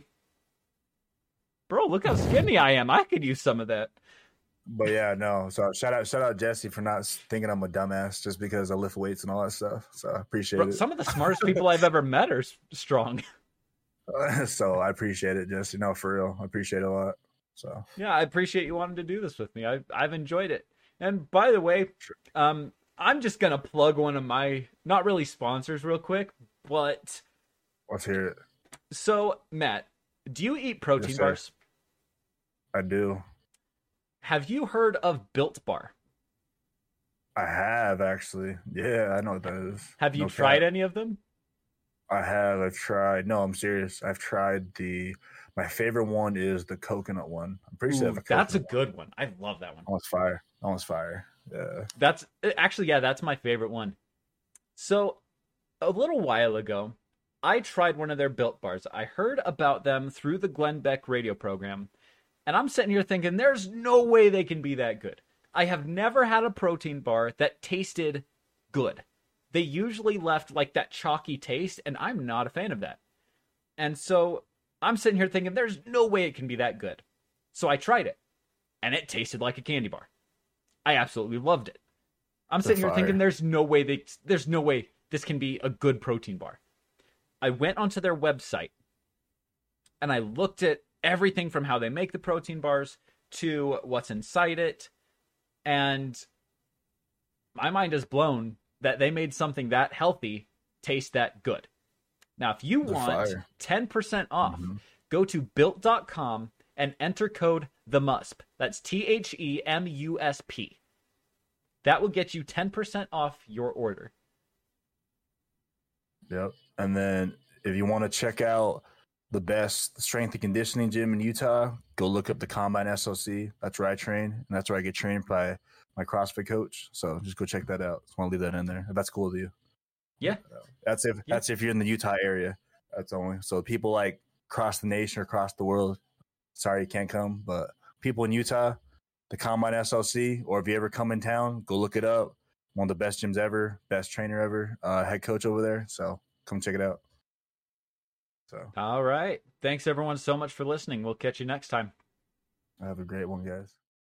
S1: bro, look how skinny I am. I could use some of that.
S2: But yeah, no. So shout out, shout out Jesse for not thinking I'm a dumbass just because I lift weights and all that stuff. So I appreciate
S1: Bro,
S2: it.
S1: some of the smartest people I've ever met are s- strong.
S2: So I appreciate it, Jesse. No, for real, I appreciate it a lot. So
S1: Yeah, I appreciate you wanting to do this with me. I, I've enjoyed it. And by the way, um, I'm just going to plug one of my, not really sponsors real quick, but
S2: let's hear it.
S1: so, Matt, do you eat protein
S2: Yes, sir.
S1: bars?
S2: I do.
S1: Have you heard of Built Bar?
S2: I have actually. Yeah, I know what that is.
S1: Have you
S2: No
S1: tried
S2: cap.
S1: any of them?
S2: I have. I've tried. No, I'm serious. I've tried the. My favorite one is the coconut one. I'm pretty sure
S1: Ooh,
S2: they have
S1: that's a
S2: coconut
S1: good one. I love that one.
S2: one. Almost fire. Almost fire. Yeah.
S1: That's actually, yeah, that's my favorite one. So, a little while ago, I tried one of their Built Bars. I heard about them through the Glenn Beck radio program, and I'm sitting here thinking, there's no way they can be that good. I have never had a protein bar that tasted good. They usually left like that chalky taste, and I'm not a fan of that. And so I'm sitting here thinking, there's no way it can be that good. So I tried it, and it tasted like a candy bar. I absolutely loved it. I'm
S2: They're
S1: sitting here
S2: fire.
S1: thinking, there's no way they, there's no way this can be a good protein bar. I went onto their website, and I looked at everything from how they make the protein bars to what's inside it, and my mind is blown that they made something that healthy taste that good. Now, if you
S2: They're
S1: want
S2: fire.
S1: ten percent off,
S2: Mhm.
S1: go to built dot com and enter code the musp. That's T H E M U S P. That will get you ten percent off your order.
S2: Yep. And then if you want to check out the best strength and conditioning gym in Utah, go look up the Combine S O C. That's where I train, and that's where I get trained by my CrossFit coach. So just go check that out. Just want to leave that in there. If that's cool with you.
S1: Yeah.
S2: That's if
S1: Yeah.
S2: that's if you're in the Utah area. That's only so people like across the nation or across the world. Sorry you can't come, but people in Utah, the Combine S O C, or if you ever come in town, go look it up. One of the best gyms ever, best trainer ever, uh, head coach over there. So come check it out. So
S1: All right. Thanks, everyone, so much for listening. We'll catch you next time.
S2: have a great one, guys.